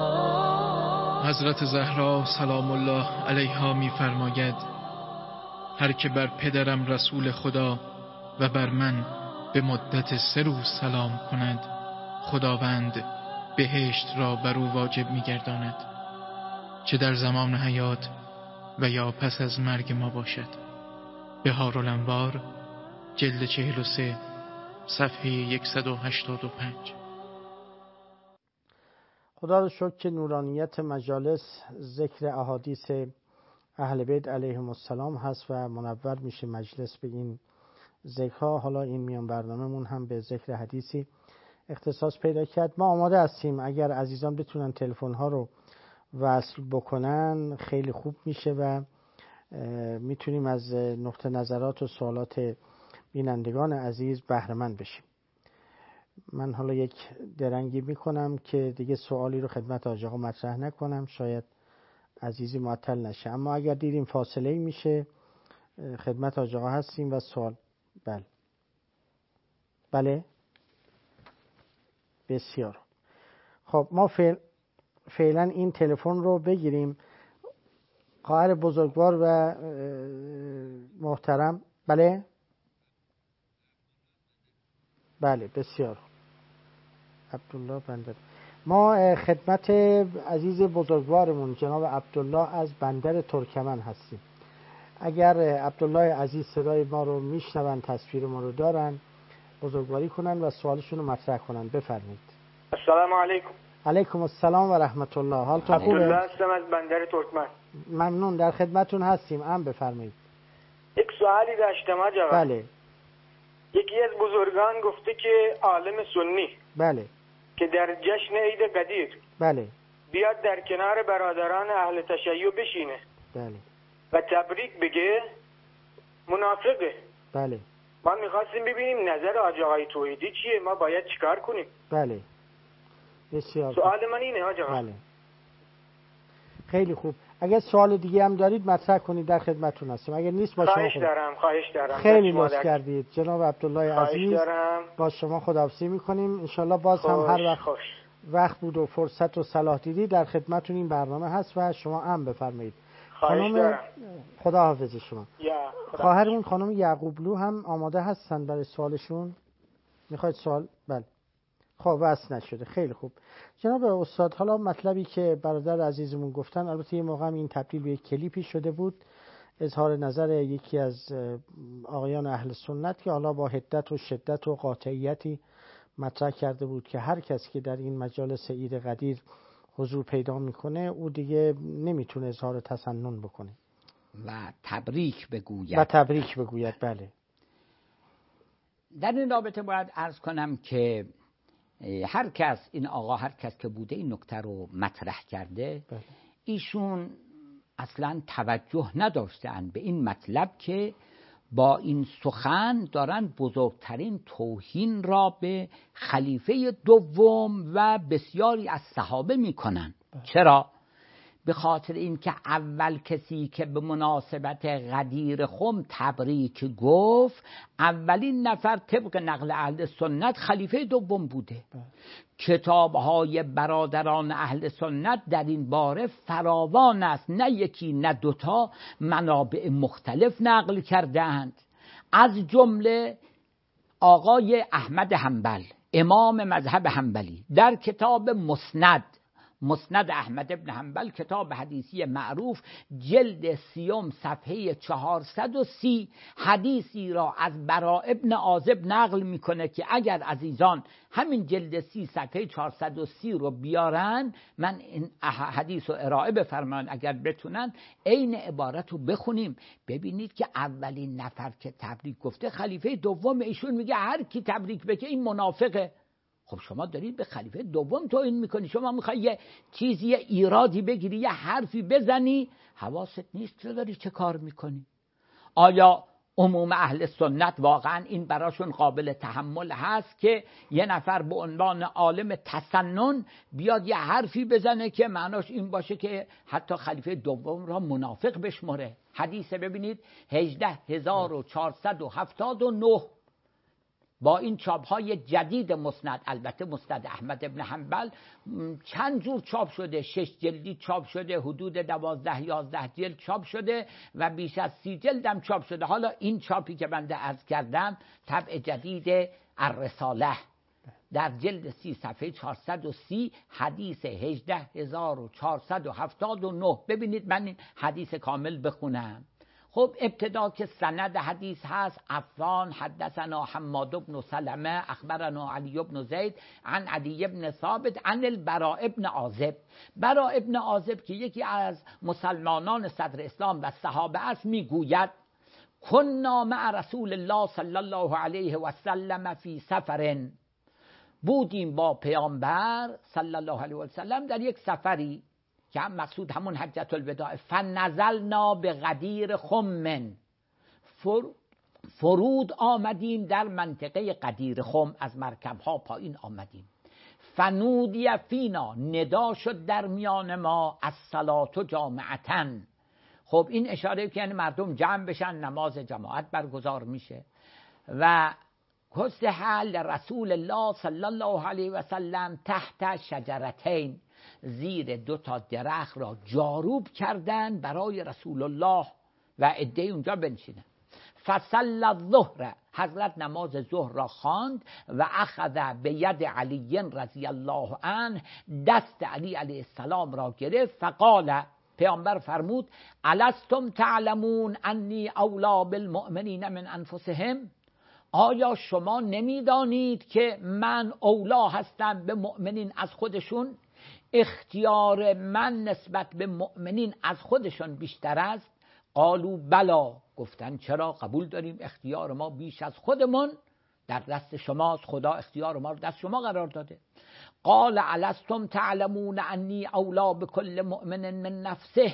حضرت زهرا سلام الله علیها می‌فرماید هر که بر پدرم رسول خدا و بر من به مدت سه روز سلام کند، خداوند بهشت را بر او واجب می‌گرداند، چه در زمان حیات و یا پس از مرگ ما باشد. بهارالانوار جلد چهل و سه صفحه صد و هشتاد و پنج. خدا رو شکر که نورانیت مجالس ذکر احادیث اهل بیت علیهم السلام هست و منور میشه مجلس به این ذکرها. حالا این میان برنامه‌مون هم به ذکر حدیثی اختصاص پیدا کرد. ما آماده هستیم، اگر عزیزان بتونن تلفن ها رو وصل بکنن خیلی خوب میشه و میتونیم از نقطه نظرات و سوالات بینندگان عزیز بهره مند بشیم. من حالا یک درنگی میکنم که دیگه سوالی رو خدمت حاج آقا مطرح نکنم، شاید عزیزی معطل نشه، اما اگر دیدیم فاصله میشه خدمت حاج آقا هستیم و سوال. بله بله بسیار خب، ما فعل فعلا این تلفن رو بگیریم. خواهر بزرگوار و محترم. بله بله بسیار عبدالله بندر. ما خدمت عزیز بزرگوارمون جناب عبدالله از بندر ترکمن هستیم. اگر عبدالله عزیز صدای ما رو میشنون، تصویر ما رو دارن، بزرگواری کنن و سوالشون رو مطرح کنن. بفرمایید. السلام علیکم. علیکم السلام و رحمت الله. حالتون خوبه؟ عبدالله هستم از بندر ترکمن. ممنون، در خدمتون هستیم. ام بفرمایید. یک سوالی داشتم آقا. بله. یکی از بزرگان گفته که عالم سنی بله که در جشن عید قدیر بله بیاد در کنار برادران اهل تشیع بشینه بله و تبریک بگه، منافقه. بله. ما میخواستیم ببینیم نظر حاج آقای توحیدی چیه، ما باید چیکار کنیم؟ بله بسیار. سوال من اینه حاج آقا. بله خیلی خوب. اگر سوال دیگه هم دارید مطرح کنید، در خدمتتون هستیم. اگر نیست با شما خواهش دارم خواهش دارم خیلی لطف کردید جناب عبدالله عزیز. دارم. با شما خداحافظی میکنیم. انشالله باز هم هر وقت خوش. وقت بود و فرصت و صلاح دیدی در خدمتتون این برنامه هست و شما هم بفرمایید. خانم خدا حافظ شما. خواهرمون خانم یعقوبلو هم آماده هستن برای سوالشون. میخواید سوال؟ بله. خب واسه نشده. خیلی خوب جناب استاد. حالا مطلبی که برادر عزیزمون گفتن، البته یه موقع این تبدیل به یک کلیپی شده بود، اظهار نظر یکی از آقایان اهل سنت که حالا با حدت و شدت و قاطعیتی مطرح کرده بود که هر کسی که در این مجالس عید قدیر حضور پیدا میکنه او دیگه نمیتونه اظهار تسنن بکنه و تبریک بگوید و تبریک بگوید. بله. در این رابطه باید عرض کنم که هر کس، این آقا هر کس که بوده این نکته رو مطرح کرده، بله. ایشون اصلا توجه نداشتند به این مطلب که با این سخن دارن بزرگترین توهین را به خلیفه دوم و بسیاری از صحابه میکنن. چرا؟ به خاطر اینکه اول کسی که به مناسبت غدیر خم تبریک گفت، اولین نفر طبق نقل اهل سنت خلیفه دوم بوده. کتاب‌های برادران اهل سنت در این باره فراوان است، نه یکی نه دوتا، منابع مختلف نقل کردند. از جمله آقای احمد حنبل، امام مذهب حنبلی، در کتاب مسند مسند احمد ابن حنبل، کتاب حدیثی معروف، جلد سیوم صفحه چهارصد و سی، حدیثی را از براء ابن عازب نقل میکنه که اگر عزیزان همین جلد سی صفحه چهارصد و سی رو بیارن، من این حدیث رو ارائه بفرمان اگر بتونن، عین عبارت رو بخونیم، ببینید که اولین نفر که تبریک گفته خلیفه دوم. ایشون میگه هر کی تبریک بگه این منافقه. خب شما دارید به خلیفه دوم توهین میکنی، شما میخوای یه چیزی، یه ایرادی بگیری، یه حرفی بزنی، حواست نیست تو داری چه کار میکنی. آیا عموم اهل سنت واقعا این براشون قابل تحمل هست که یه نفر به عنوان عالم تسنن بیاد یه حرفی بزنه که معناش این باشه که حتی خلیفه دوم را منافق بشمره؟ حدیث ببینید هجده هزار و چهارصد و هفتاد و نه با این چاپ های جدید مسند، البته مسند احمد ابن حنبل چند جور چاپ شده، شش جلدی چاپ شده، حدود دوازده یازده جلد چاپ شده و بیش از سی جلد هم چاپ شده. حالا این چاپی که بنده عرض کردم طبع جدید الرساله در جلد سی صفحه چهارصد و سی حدیث هجده هزار و چهارصد و هفتاد و نه. ببینید من این حدیث کامل بخونم. خب ابتدا که سند حدیث هست، عفان حدثنا حماد بن سلمه اخبرنا علی بن زید عن علی بن ثابت عن البراء بن عازب. براء بن عازب که یکی از مسلمانان صدر اسلام و صحابه است میگوید کنا مع رسول الله صلی الله علیه و سلم فی سفر، بودیم با پیامبر صلی الله علیه و سلم در یک سفری که هم مقصود همون حجت الوداع. فنزلنا به غدیر خم، فرود آمدیم در منطقه غدیر خم، از مرکب ها پایین آمدیم. فنودی فینا، ندا شد در میان ما الصلاة جامعتن. خب این اشاره که یعنی مردم جمع بشن، نماز جماعت برگزار میشه. و کس حال رسول الله صلی الله علیه و سلم تحت شجرتین، زیر دو تا درخت را جاروب کردن برای رسول الله و عده اونجا بنشینن. فصلی الظهر، حضرت نماز ظهر را خواند و اخذ به ید علی رضی الله عنه، دست علی علیه السلام را گرفت. فقال، پیامبر فرمود الستم تعلمون انی اولا بالمؤمنین من انفسهم، آیا شما نمیدانید که من اولا هستم به مؤمنین از خودشون؟ اختیار من نسبت به مؤمنین از خودشون بیشتر است؟ قالوا بلا، گفتن چرا، قبول داریم اختیار ما بیش از خودمون در دست شماست، خدا اختیار ما رو دست شما قرار داده. قال الستم تعلمون انی اولا بكل مؤمن من نفسه،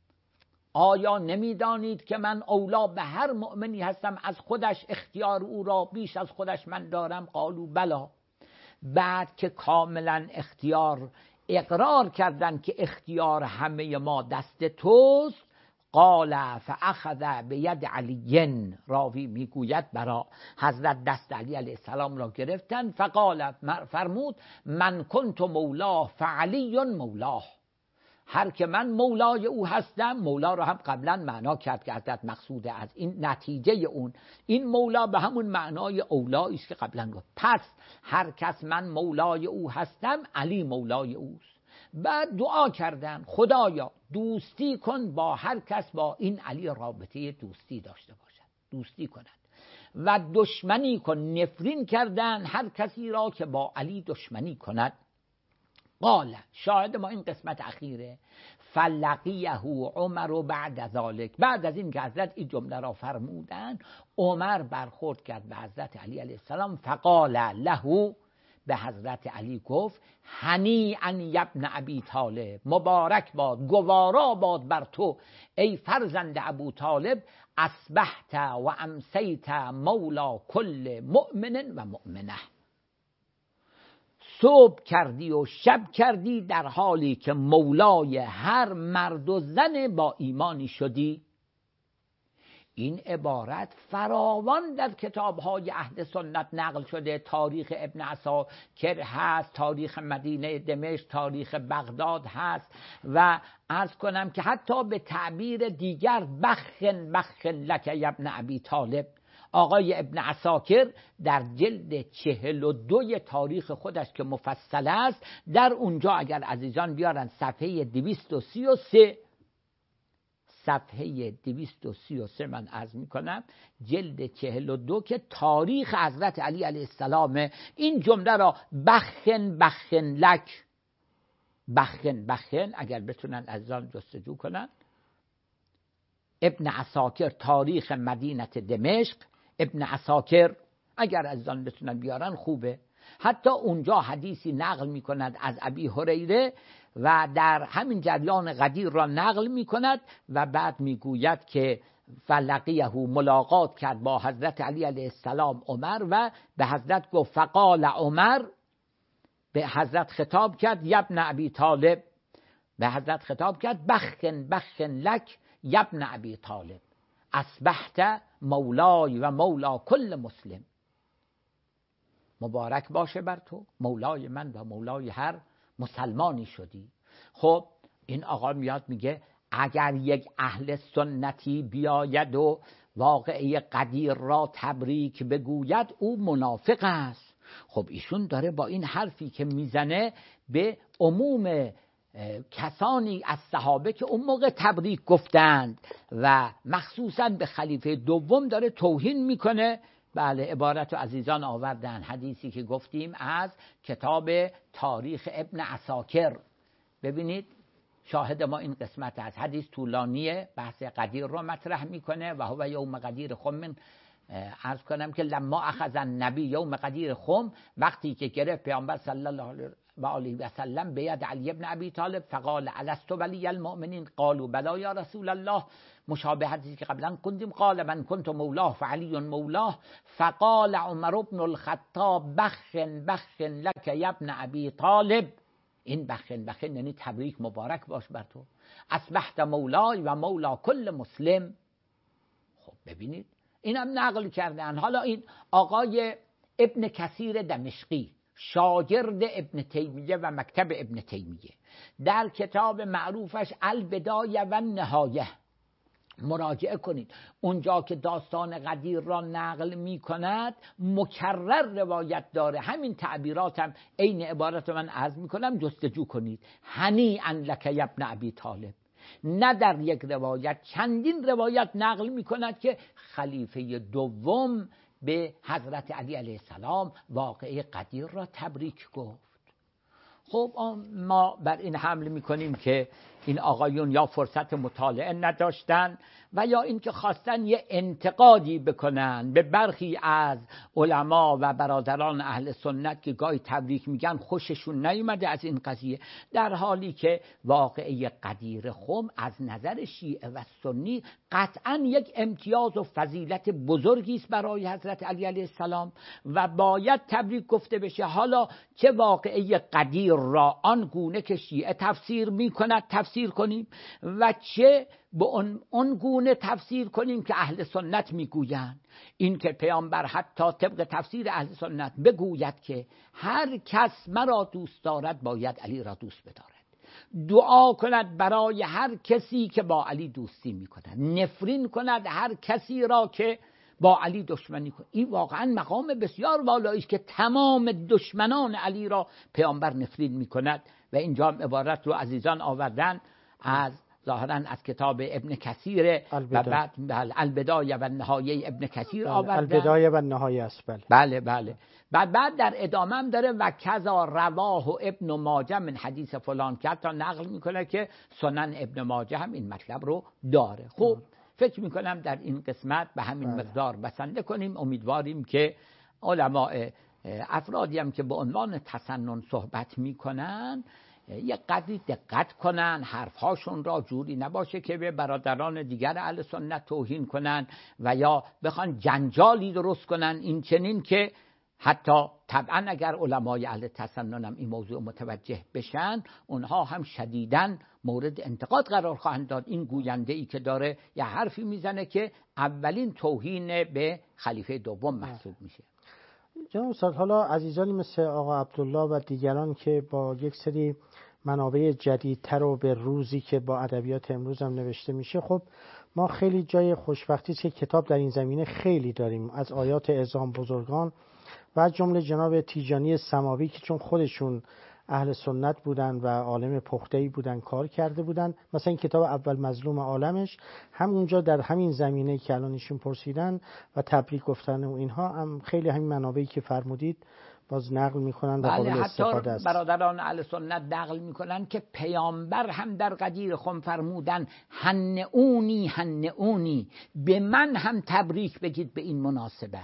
آیا نمیدانید که من اولا به هر مؤمنی هستم از خودش، اختیار او را بیش از خودش من دارم؟ قالوا بلا. بعد که کاملا اختیار اقرار کردن که اختیار همه ما دست توست، قال فاخذ بید علی، راوی میگوید برا حضرت دست علی علیه السلام را گرفتن. فقال، فرمود من کنت مولاه فعلی مولاه، هر که من مولای او هستم. مولا را هم قبلا معنا کرد که حضرت مقصود از این نتیجه اون، این مولا به همون معنای اولایی است که قبلا گفت. پس هر کس من مولای او هستم، علی مولای اوست. بعد دعا کردن خدایا دوستی کن با هر کس با این علی رابطه دوستی داشته باشد، دوستی کند، و دشمنی کن، نفرین کردن هر کسی را که با علی دشمنی کند. قال، شاهد ما این قسمت اخیره، فلقیه عمر بعد ذلك، بعد از این که حضرت این جمله را فرمودن، عمر برخورد کرد به حضرت علی علیه السلام. فقال له، به حضرت علی گفت هنیئا ابن ابی طالب، مبارک باد، گوارا باد بر تو ای فرزند ابو طالب، اصبحت و امسیت مولا کل مؤمن و مؤمنه، صبح کردی و شب کردی در حالی که مولای هر مرد و زن با ایمانی شدی. این عبارت فراوان در کتاب‌های اهل سنت نقل شده. تاریخ ابن عساکر هست، تاریخ مدینه دمشق، تاریخ بغداد هست، و عرض کنم که حتی به تعبیر دیگر بخن بخن لک ابن ابی طالب، آقای ابن عساکر در جلد چهل و دوی تاریخ خودش که مفصل است، در اونجا اگر عزیزان بیارن صفحه دویست و سی و سه، صفحه دویست و سی و سه من عرض میکنم، جلد چهل و دو که تاریخ حضرت علی علیه السلام، این جمله را بخن بخن لک، بخن بخن اگر بتونن عزیزان جستجو کنن، ابن عساکر تاریخ مدینه دمشق، ابن عساکر اگر عزیزان بتونن بیارن خوبه. حتی اونجا حدیثی نقل میکند از ابی هریره و در همین جریان غدیر را نقل میکند و بعد میگوید که فلقیه، ملاقات کرد با حضرت علی علیه السلام عمر و به حضرت گفت فقال عمر، به حضرت خطاب کرد یبن ابی طالب، به حضرت خطاب کرد بخن بخن لک یبن ابی طالب، اصبحت مولای و مولا کل مسلم. مبارک باشه بر تو، مولای من و مولای هر مسلمانی شدی. خب این آقا میاد میگه اگر یک اهل سنتی بیاید و واقعه قدیر را تبریک بگوید او منافق است. خب ایشون داره با این حرفی که میزنه به عموم کسانی از صحابه که اون موقع تبریک گفتند و مخصوصا به خلیفه دوم داره توهین میکنه. بله عبارت و عزیزان آوردن، حدیثی که گفتیم از کتاب تاریخ ابن عساکر. ببینید شاهد ما این قسمت است. حدیث طولانیه، بحث قدیر رو مطرح میکنه و هو یوم قدیر خم. عرض کنم که لما اخذ النبی یوم قدیر خم، وقتی که گرفت پیامبر صلی الله علیه و سلم به ید علی ابن ابی طالب فقال الست ولی المؤمنین قالوا بلا یا رسول الله، مشابه حدیثی که قبلا خوندیم. قال من كنت مولاه فعلی مولاه فقال عمر بن الخطاب بخن بخن لك یا ابن ابی طالب. این بخن بخن یعنی تبریک مبارک باش بر تو، اصبحت مولای و مولا کل مسلم. خب ببینید اینم نقل کردن. حالا این آقای ابن کثیر دمشقی شاگرد ابن تیمیه و مکتب ابن تیمیه در کتاب معروفش البدایه و نهایه مراجعه کنید. اونجا که داستان قدیر را نقل می کند مکرر روایت داره. همین تعبیرات هم عین عبارت من عرض می کنم، جستجو کنید. هنیئا لک یا ابن ابی طالب. نه در یک روایت چندین روایت نقل می کند که خلیفه دوم به حضرت علی علیه السلام واقعه قدیر را تبریک گفت. خب ما بر این حمل میکنیم که این آقایون یا فرصت مطالعه نداشتن و یا اینکه خواستن یه انتقادی بکنن به برخی از علما و برادران اهل سنت که گاهی تبریک میگن، خوششون نیومده از این قضیه، در حالی که واقعه قدیر خم از نظر شیعه و سنی قطعا یک امتیاز و فضیلت بزرگی است برای حضرت علی علیه السلام و باید تبریک گفته بشه. حالا چه واقعه قدیر را آن گونه که شیعه تفسیر میکند تفسیر کنیم و چه به اون گونه تفسیر کنیم که اهل سنت میگویند. این که پیامبر حتی طبق تفسیر اهل سنت بگوید که هر کس مرا دوست دارد باید علی را دوست بدارد، دعا کند برای هر کسی که با علی دوستی میکند، نفرین کند هر کسی را که با علی دشمنی کند. این واقعا مقام بسیار والایی است که تمام دشمنان علی را پیامبر نفرین میکند. و اینجا هم عبارت رو عزیزان آوردن از ظاهرا از کتاب ابن کثیر و بعد البدایه و نهایه ابن کثیر آوردن. البدایه و نهایه است. بله بله بله. بعد بعد در ادامه هم داره و کذا رواه و ابن ماجه من حدیث فلان، که حتی نقل میکنه که سنن ابن ماجه هم این مطلب رو داره. خب فکر میکنم در این قسمت به همین بله. مقدار بسنده کنیم. امیدواریم که علماء افرادی هم که به عنوان تسنن صحبت میکنن یک قدری دقت کنن، حرفهاشون را جوری نباشه که به برادران دیگر اهل سنت توهین کنن و یا بخوان جنجالی درست کنن. این چنین که حتی طبعا اگر علمای اهل تسنن هم این موضوع متوجه بشن، اونها هم شدیداً مورد انتقاد قرار خواهند داد. این گوینده ای که داره یه حرفی میزنه که اولین توهین به خلیفه دوم محسوب میشه. جناب استاد، حالا عزیزانی مثل آقا عبدالله و دیگران که با یک سری منابع جدیدتر و به روزی که با ادبیات امروز هم نوشته میشه، خب ما خیلی جای خوشبختی است که کتاب در این زمینه خیلی داریم، از آیات اعظام بزرگان و از جمله جناب تیجانی سماوی که چون خودشون اهل سنت بودن و عالم پخته‌ای بودن کار کرده بودن. مثلا این کتاب اول مظلوم عالمش همونجا در همین زمینه که الان ایشون پرسیدن و تبریک گفتن و اینها هم خیلی همین منابعی که فرمودید باز نقل میکنن و قابل استفاده است. برادران اهل سنت نقل میکنن که پیامبر هم در قدیر خم فرمودن هنئونی هنئونی، به من هم تبریک بگید به این مناسبت.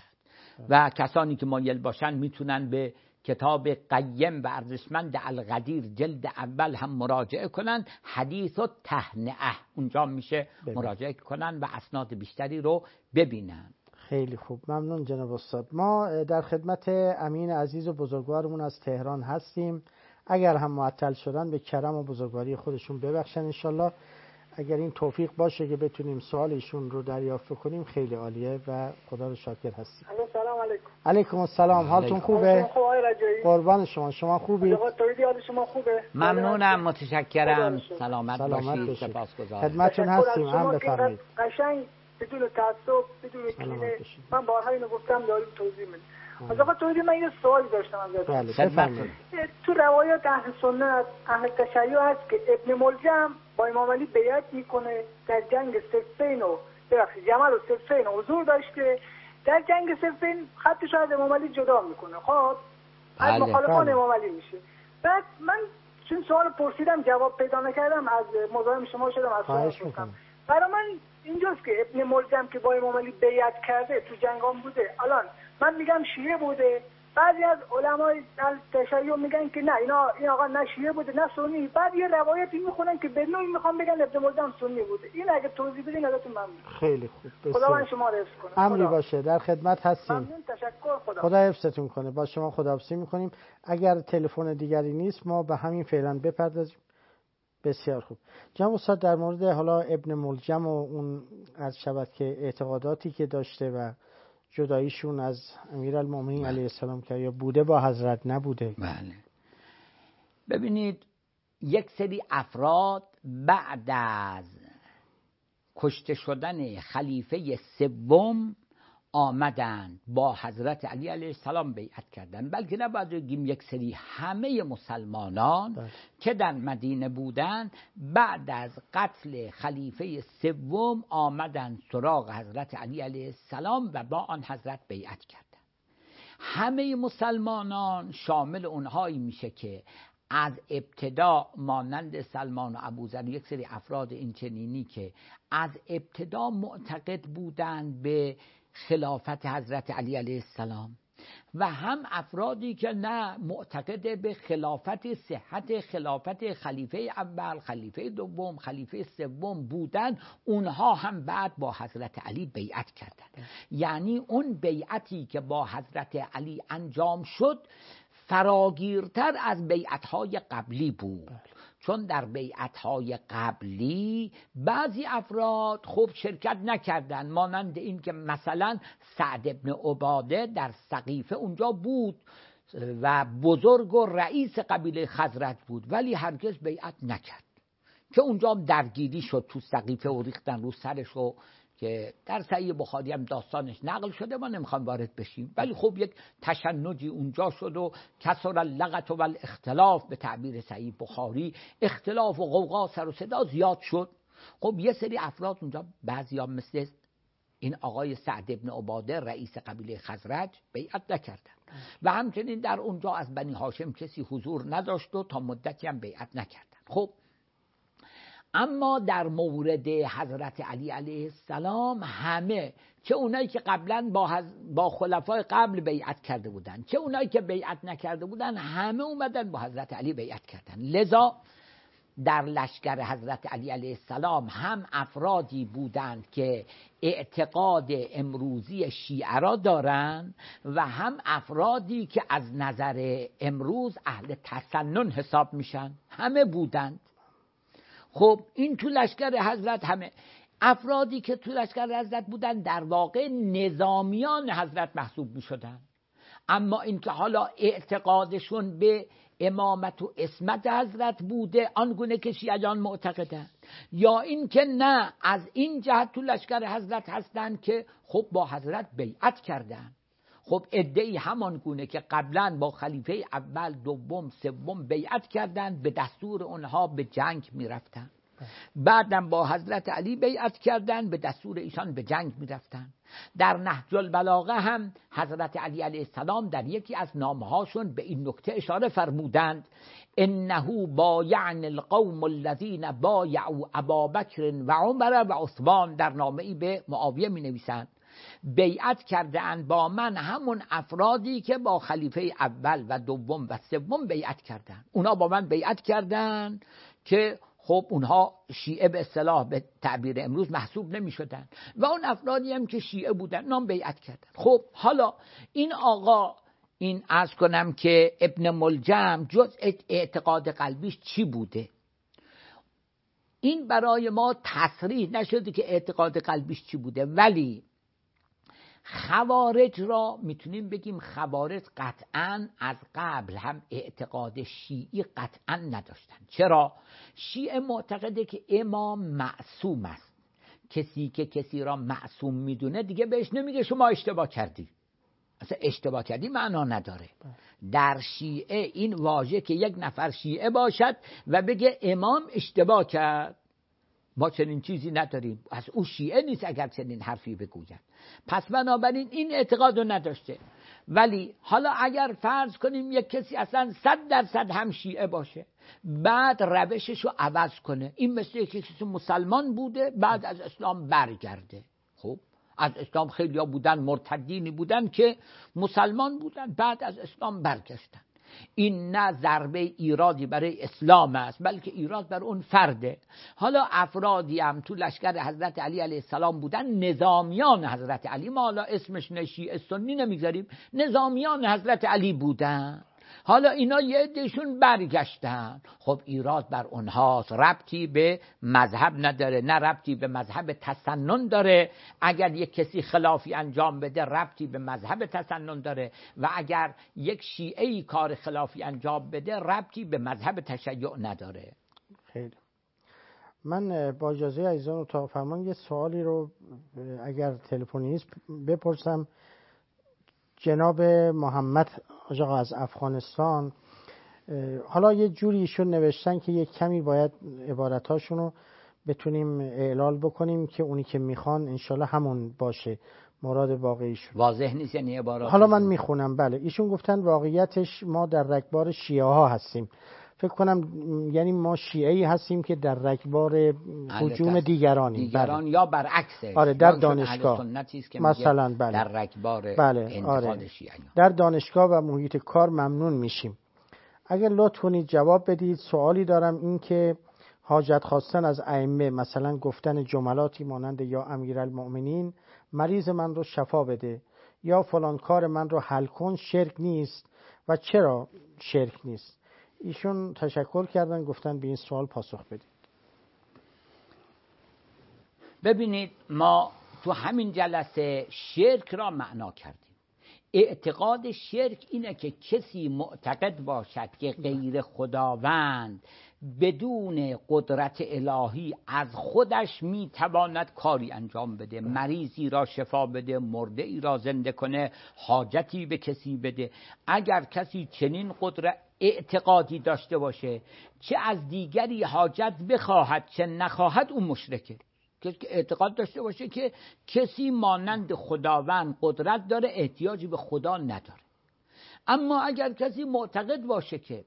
و کسانی که مایل باشن میتونن به کتاب قیم و ارزشمند القدیر جلد اول هم مراجعه کنن، حدیث و تهنئه، اونجا میشه ببین. مراجعه کنن و اسناد بیشتری رو ببینن. خیلی خوب، ممنون جناب استاد. ما در خدمت امین عزیز و بزرگوارمون از تهران هستیم. اگر هم معطل شدن به کرم و بزرگواری خودشون ببخشن انشالله. اگر این توفیق باشه که بتونیم سوال ایشون رو دریافت کنیم خیلی عالیه و خدا رو شاکر هستیم. سلام علیکم. علیکم السلام. حالتون خوبه؟ خوب آقای رجایی. قربان شما. شما خوبی؟ آقا توحیدی حال شما خوبه؟ ممنونم، متشکرم. سلامت باشید. سپاسگزارم. خدمتتون هستیم. هم بفرمایید. قشنگ بدون تعصب بدون کینه من بارها اینو گفتم داریم توضیح میدم. از آقا توحیدی من یه سوالی داشتم ازت. بله بفرمایید. تو روایات اهل سنت اهل تشیع هست که ابن ملجم با امام علی بیعت میکنه، در جنگ صفین و ببخشید جمل و صفین حضور داشته، در جنگ صفین خطش از امام علی جدا میکنه. خب از مخالفان امام علی میشه. بعد من چون سوال پرسیدم جواب پیدا نکردم، از مزاحم شما شدم، از سوال پرسیدم. برای من اینجاست که ابن ملجم که با امام علی بیعت کرده تو جنگام بوده، الان من میگم شیعه بوده، بعضی از علمای تشیع میگن که نه اینا این آقا نه شیعه بوده نه سنی، بعد یه روایتی میخونن که به نوعی میخوام بگن ابن ملجم سنی بوده. این اگه توضیح بدین ازتون ممنون. خیلی خوب. خدا من شما رو حفظ کنه. امری باشه، در خدمت هستیم. ممنون، تشکر. خدا خدا حفظتون کنه. با شما خداحافظی میکنیم. اگر تلفن دیگری نیست ما به همین فعلا بپردازیم. بسیار خوب. جناب استاد در مورد حالا ابن ملجم و اون از شبت که اعتقاداتی که داشته و جداییشون از امیرالمومنین علیه السلام که یا بوده با حضرت نبوده. بله. ببینید یک سری افراد بعد از کشته شدن خلیفه سوم آمدند با حضرت علی علیه السلام بیعت کردند، بلکه نباید بگیم یک سری، همه مسلمانان ده. که در مدینه بودند بعد از قتل خلیفه سوم آمدند سراغ حضرت علی علیه السلام و با آن حضرت بیعت کردند. همه مسلمانان شامل اونهایی میشه که از ابتدا مانند سلمان و ابوذر، یک سری افراد اینچنینی که از ابتدا معتقد بودند به خلافت حضرت علی علیه السلام، و هم افرادی که نه معتقد به خلافت صحت خلافت خلیفه اول، خلیفه دوم، خلیفه سوم بودن، اونها هم بعد با حضرت علی بیعت کردند. یعنی اون بیعتی که با حضرت علی انجام شد فراگیرتر از بیعت‌های قبلی بود. چون در بیعت‌های قبلی بعضی افراد خوب شرکت نکردند، مانند این که مثلا سعد ابن عباده در سقیفه اونجا بود و بزرگ و رئیس قبیله خزرج بود ولی هرگز بیعت نکرد، که اونجا درگیری شد تو سقیفه و ریختن رو سرش و که در صحیح بخاری هم داستانش نقل شده، ما نمیخوام وارد بشیم، ولی خب یک تشنجی اونجا شد و کسر اللغط و الاختلاف، به تعبیر صحیح بخاری اختلاف و غوغا سر و صدا زیاد شد. خب یه سری افراد اونجا، بعضی ها مثل این آقای سعد ابن عباده رئیس قبیله خزرج بیعت نکردن و همچنین در اونجا از بنی هاشم کسی حضور نداشت و تا مدتی هم بیعت نکردن. خب اما در مورد حضرت علی علیه السلام همه، چه اونایی که قبلا با, حز... با خلفای قبل بیعت کرده بودن چه اونایی که بیعت نکرده بودن، همه اومدن با حضرت علی بیعت کردن. لذا در لشکر حضرت علی علیه السلام هم افرادی بودند که اعتقاد امروزی شیعه را دارند و هم افرادی که از نظر امروز اهل تسنن حساب میشن، همه بودند. خب این تو لشکر حضرت همه افرادی که تو لشکر حضرت بودن در واقع نظامیان حضرت محسوب می شدن، اما این که حالا اعتقادشون به امامت و عصمت حضرت بوده آنگونه که شیعیان معتقدند، یا این که نه از این جهت تو لشکر حضرت هستن که خب با حضرت بیعت کردن. خب ادعی همان گونه که قبلا با خلیفه اول، دوم، سوم بیعت کردند، به دستور اونها به جنگ می رفتن. بعدم با حضرت علی بیعت کردند، به دستور ایشان به جنگ می رفتن. در نهج البلاغه هم حضرت علی علیه السلام در یکی از نامهاشون به این نکته اشاره فرمودند: انه بایعن القوم الذین بایعوا ابابکر و عمر و عثمان. در نامه‌ای به معاویه می نویسند بیعت کرده اند با من همون افرادی که با خلیفه اول و دوم و سوم بیعت کردن. اونا با من بیعت کردن که خب اونها شیعه به اصطلاح به تعبیر امروز محسوب نمی شدن و اون افرادی هم که شیعه بودن نام بیعت کردن. خب حالا این آقا، این عرض کنم که ابن ملجم جز اعتقاد قلبیش چی بوده؟ این برای ما تصریح نشده که اعتقاد قلبیش چی بوده، ولی خوارج را میتونیم بگیم خوارج قطعاً از قبل هم اعتقاد شیعی قطعاً نداشتن. چرا؟ شیعه معتقده که امام معصوم است. کسی که کسی را معصوم میدونه دیگه بهش نمیگه شما اشتباه کردی. اصلا اشتباه کردی معنا نداره. در شیعه این واژه که یک نفر شیعه باشد و بگه امام اشتباه کرد، ما چنین چیزی نداریم. از او شیعه نیست اگر چنین حرفی بگوید. پس بنابراین این اعتقاد رو نداشته. ولی حالا اگر فرض کنیم یک کسی اصلا صد درصد هم شیعه باشه، بعد روشش رو عوض کنه، این مثل یک کسی مسلمان بوده بعد از اسلام برگرده. خب از اسلام خیلی ها بودن مرتدینی بودن که مسلمان بودن بعد از اسلام برگشتن. این نه ضربه ایرادی برای اسلام است، بلکه ایراد بر اون فرده. حالا افرادی هم تو لشکر حضرت علی علیه السلام بودن، نظامیان حضرت علی، ما حالا اسمش نشیعه سنی نمیذاریم، نظامیان حضرت علی بودن. حالا اینا یه عدهشون برگشتن، خب ایراد بر اونهاست، ربطی به مذهب نداره، نه ربطی به مذهب تسنن داره. اگر یک کسی خلافی انجام بده ربطی به مذهب تسنن داره، و اگر یک شیعه‌ای کار خلافی انجام بده ربطی به مذهب تشیع نداره. خیلی من با اجازه عزیزان اتاق فرمان یه سوالی رو اگر تلفنی نیست بپرسم. جناب محمد آقا از افغانستان، حالا یه جوری ایشون نوشتن که یه کمی باید عبارتاشون رو بتونیم اعلال بکنیم که اونی که میخوان انشالله همون باشه مراد واقعیشون. واضح نیست یعنی عبارات. حالا من میخونم. بله ایشون گفتن واقعیتش ما در رگبار شیعه ها هستیم. فکر کنم یعنی ما شیعه‌ای هستیم که در رگبار هجوم دیگرانیم. دیگران بله. یا برعکسه. آره در دانشگاه مثلا بله. در رگبار بله. انتقاد آره. شیعه. در دانشگاه و محیط کار ممنون میشیم. اگر لطف کنید جواب بدید. سوالی دارم، این که حاجت خواستن از ائمه، مثلا گفتن جملاتی مانند یا امیرالمؤمنین مریض من رو شفا بده یا فلان کار من رو حل کن، شرک نیست و چرا شرک نیست؟ ایشون تشکر کردن، گفتن به این سوال پاسخ بدید. ببینید ما تو همین جلسه شرک را معنا کردیم. اعتقاد شرک اینه که کسی معتقد باشد که غیر خداوند بدون قدرت الهی از خودش میتواند کاری انجام بده، مریضی را شفا بده، مرده ای را زنده کنه، حاجتی به کسی بده. اگر کسی چنین قدرت اعتقادی داشته باشه، چه از دیگری حاجت بخواهد چه نخواهد، اون مشرکه. کسی که اعتقاد داشته باشه که کسی مانند خداوند قدرت داره، احتیاجی به خدا نداره. اما اگر کسی معتقد باشه که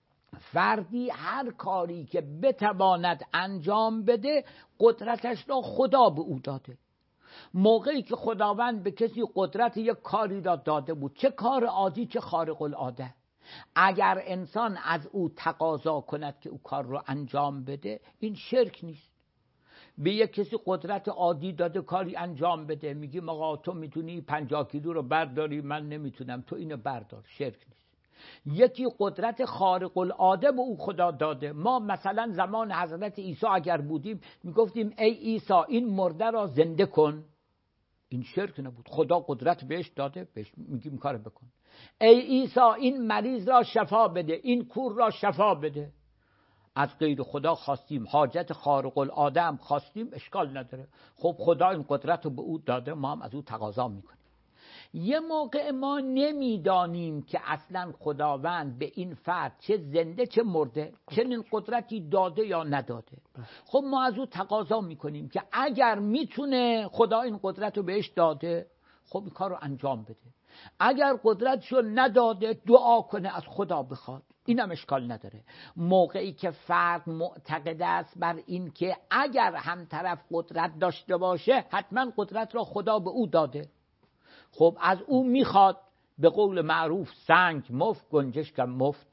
فردی هر کاری که بتواند انجام بده قدرتش را خدا به او داده، موقعی که خداوند به کسی قدرت یک کاری را داده بود، چه کار عادی چه خارق العاده، اگر انسان از او تقاضا کند که او کار را انجام بده، این شرک نیست. به یک کسی قدرت عادی داده کاری انجام بده، میگیم آقا تو میتونی پنجاه کیلو رو برداری، من نمیتونم، تو اینو بردار، شرک نیست. یکی قدرت خارق العاده به او خدا داده. ما مثلا زمان حضرت عیسی اگر بودیم میگفتیم ای عیسی این مرده را زنده کن، این شرک نبود، خدا قدرت بهش داده، بهش میگیم کار بکن. ای عیسی این مریض را شفا بده، این کور را شفا بده. از غیر خدا خواستیم، حاجت خارق العاده هم خواستیم، اشکال نداره. خب خدا این قدرت رو به او داده، ما هم از او تقاضا میکنیم. یه موقع ما نمیدانیم که اصلا خداوند به این فرد چه زنده چه مرده چنین قدرتی داده یا نداده. خب ما از او تقاضا میکنیم که اگر میتونه خدا این قدرت رو بهش داده، خب این کار رو انجام بده. اگر قدرتشو نداده دعا کنه، از خدا بخواد، اینم اشکال نداره. موقعی که فرد معتقد است بر این که اگر هم طرف قدرت داشته باشه حتما قدرت را خدا به او داده، خب از او میخواد، به قول معروف سنگ مفت گنجشک مفت،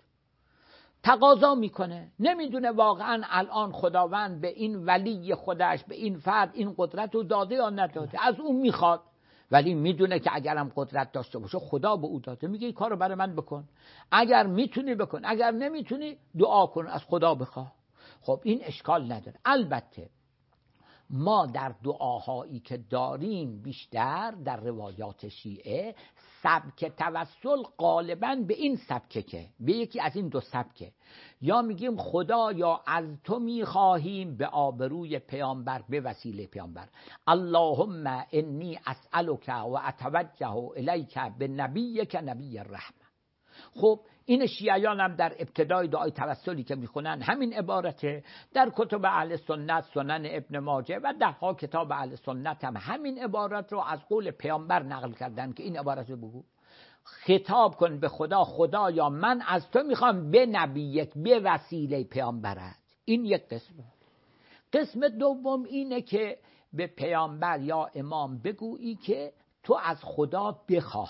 تقاضا میکنه. نمیدونه واقعا الان خداوند به این ولی خودش، به این فرد این قدرت رو داده یا نداده، از او میخواد، ولی میدونه که اگرم قدرت داشته باشه خدا به او داده، میگه این کارو برای من بکن. اگر میتونی بکن، اگر نمیتونی دعا کن، از خدا بخواه. خب این اشکال نداره. البته ما در دعاهایی که داریم بیشتر در روایات شیعه سبک توسل غالباً به این سبکه، که به یکی از این دو سبکه، یا میگیم خدا یا از تو میخواهیم به آبروی پیامبر به وسیله پیامبر، اللهم انی اسألک و اتوجه الیک به نبیک نبی الرحمه. خب این شیعیان هم در ابتدای دعای توسلی که میخونن همین عبارته. در کتب اهل سنت، سنن ابن ماجه و ده ها کتاب اهل سنت هم همین عبارت رو از قول پیامبر نقل کردن که این عبارت رو بگو، خطاب کن به خدا، خدا یا من از تو میخوام به نبیک به وسیله پیامبرت. این یک قسم. قسم دوم اینه که به پیامبر یا امام بگویی که تو از خدا بخواه،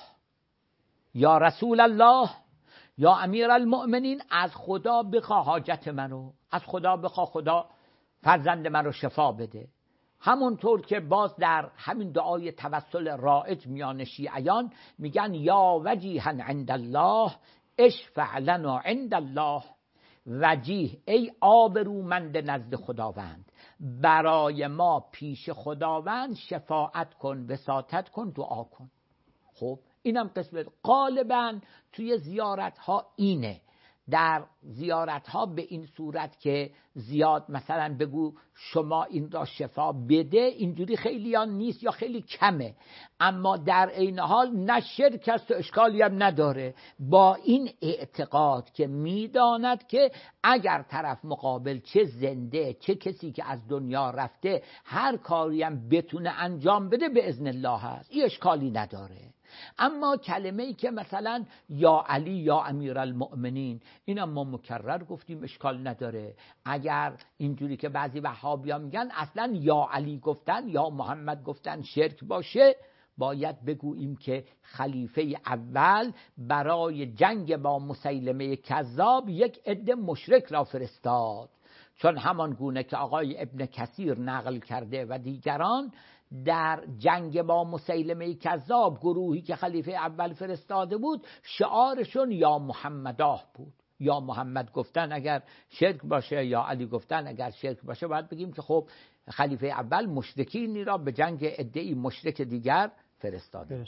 یا رسول الله یا امیر المؤمنین از خدا بخواه حاجت منو، از خدا بخواه خدا فرزند من رو شفا بده. همونطور که باز در همین دعای توسل رائج میان شیعیان میگن یا وجیها عند الله اشفع لنا عند الله، وجیه ای آبرومند نزد خداوند، برای ما پیش خداوند شفاعت کن، وساطت کن، دعا کن. خب اینم قسمت. غالباً توی زیارت ها اینه، در زیارت ها به این صورت که زیاد مثلا بگو شما این را شفا بده، اینجوری خیلی ها نیست یا خیلی کمه، اما در این حال نه شرک است و اشکالی هم نداره، با این اعتقاد که میداند که اگر طرف مقابل چه زنده چه کسی که از دنیا رفته هر کاری هم بتونه انجام بده به اذن الله هست، این اشکالی نداره. اما کلمه ای که مثلا یا علی یا امیر المؤمنین، اینم ما مکرر گفتیم اشکال نداره. اگر اینجوری که بعضی وهابی‌ها میگن اصلا یا علی گفتن یا محمد گفتن شرک باشه، باید بگوییم که خلیفه اول برای جنگ با مسیلمه کذاب یک عده مشرک را فرستاد، چون همان گونه که آقای ابن کثیر نقل کرده و دیگران در جنگ با مسیلمه کذاب گروهی که خلیفه اول فرستاده بود شعارشون یا محمداه بود. یا محمد گفتن اگر شرک باشه، یا علی گفتن اگر شرک باشه، باید بگیم که خب خلیفه اول مشرکینی را به جنگ عده‌ای مشرک دیگر فرستاده.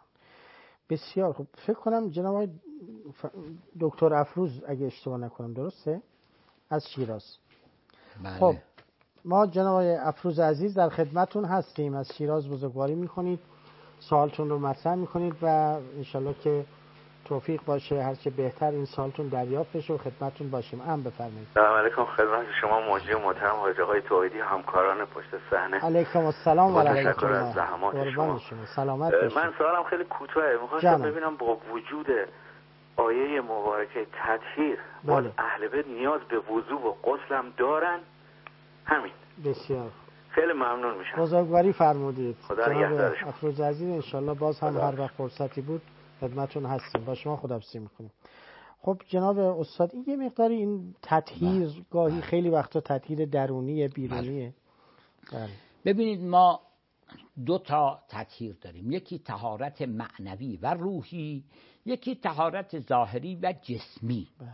بسیار خوب. فکر کنم جناب دکتر افروز اگه اشتباه نکنم درسته؟ از شیراز. بله. خب ما جناب افروز عزیز در خدمتون هستیم، از شیراز بزرگواری میکنید، سوالتون رو مطرح میکنید و انشالله که توفیق باشه هرچه بهتر این سوالتون دریافت بشه و خدمتون باشیم. ام بفرمایید. سلام علیکم خدمت شما موجی محترم حاج آقای توحیدی، همکاران پشت صحنه. علیکم السلام و رحمت الله. از زحمات شما. شما سلامت باشید. من سوالم خیلی کوتاهه، می‌خواستم ببینم با وجود آیه مبارکه تطهیر باز اهل بیت نیاز به وضو و غسل هم دارن؟ همین. بسیار خیلی ممنون میشم. بزرگواری فرمودید. خدا نگهدار شما. افروز عزیز انشالله باز هم هر وقت فرصتی بود خدمتون هستیم. با شما خداحافظی میکنیم. خب جناب استاد این یه مقداری این تطهیر بله. گاهی خیلی وقتا تطهیر درونی بیرونیه. بله. ببینید ما دو تا تطهیر داریم، یکی طهارت معنوی و روحی، یکی طهارت ظاهری و جسمی. بله.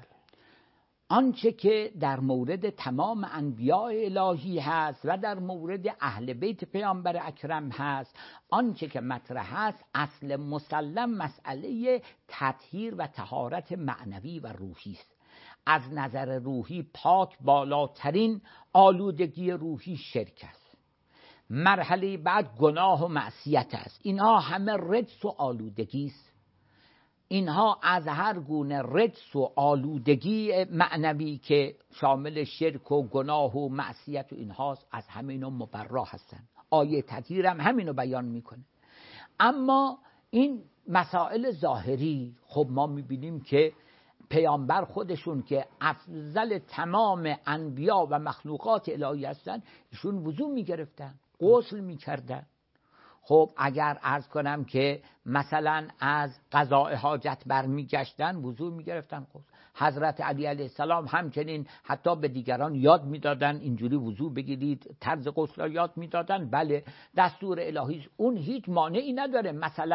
آنچه که در مورد تمام انبیاء الهی هست و در مورد اهل بیت پیامبر اکرم هست، آنچه که مطرح هست اصل مسلم مسئله تطهیر و طهارت معنوی و روحی است. از نظر روحی پاک بالاترین آلودگی روحی شرک است، مرحله بعد گناه و معصیت است. اینها همه رجس و آلودگی است. اینها از هر گونه رجس و آلودگی معنوی که شامل شرک و گناه و معصیت و اینهاست، از همه اینا مبرا هستن. آیه تطهیر هم همینو بیان میکنه. اما این مسائل ظاهری، خب ما میبینیم که پیامبر خودشون که افضل تمام انبیا و مخلوقات الهی هستن، ایشون وضو میگرفتن، غسل میکردن. خب اگر عرض کنم که مثلا از قضاء حاجت برمیگشتن وضو میگرفتن. خب حضرت علی علیه السلام همچنین حتی به دیگران یاد میدادن اینجوری وضو بگیرید، طرز غسل یاد میدادن. بله دستور الهی، اون هیچ مانعی نداره. مثلا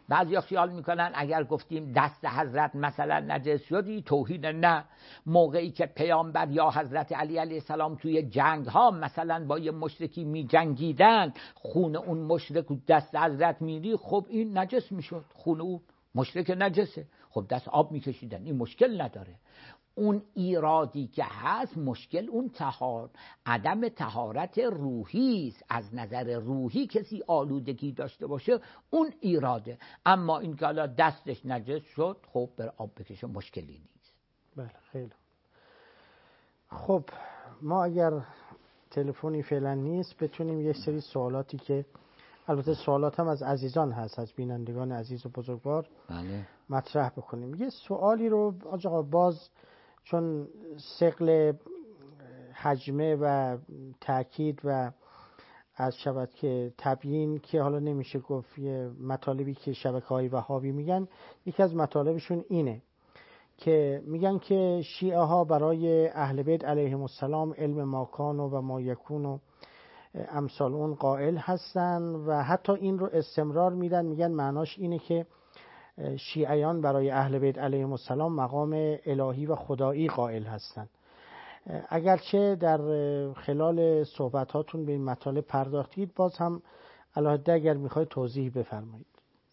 بعضیا خیال میکنن اگر گفتیم دست حضرت مثلا نجس شدی توهین، نه. موقعی که پیامبر یا حضرت علی علیه السلام توی جنگ ها مثلا با یه مشرکی می جنگیدن، خون اون مشرک دست حضرت میری، خب این نجس میشد، خون اون مشرک نجسه، خب دست آب میکشیدن، این مشکل نداره. اون ایرادی که هست مشکل اون طهار عدم طهارت روحی است. از نظر روحی کسی آلودگی داشته باشه اون ایراده، اما این که حالا دستش نجس شد خب بر آب بکشه مشکلی نیست. بله خیلی خب. ما اگر تلفنی فعلا نیست بتونیم یک سری سوالاتی که البته سوالات هم از عزیزان هست، از بینندگان عزیز و بزرگوار بله. مطرح بکنیم. یه سوالی رو آقا باز چون ثقل حجمه و تأکید و از شبکه تبیین که حالا نمیشه گفت، یه مطالبی که شبکه‌های وهابی میگن، یکی از مطالبشون اینه که میگن که شیعه ها برای اهل بیت علیهم السلام علم ماکان و ما یکون و امثال اون قائل هستن و حتی این رو استمرار میدن، میگن معناش اینه که شیعیان برای اهل بیت علیهم السلام مقام الهی و خدایی قائل هستند. اگرچه در خلال صحبتاتون به این مطالب پرداختید، باز هم علاوه اگر میخواید توضیح بفرمایید.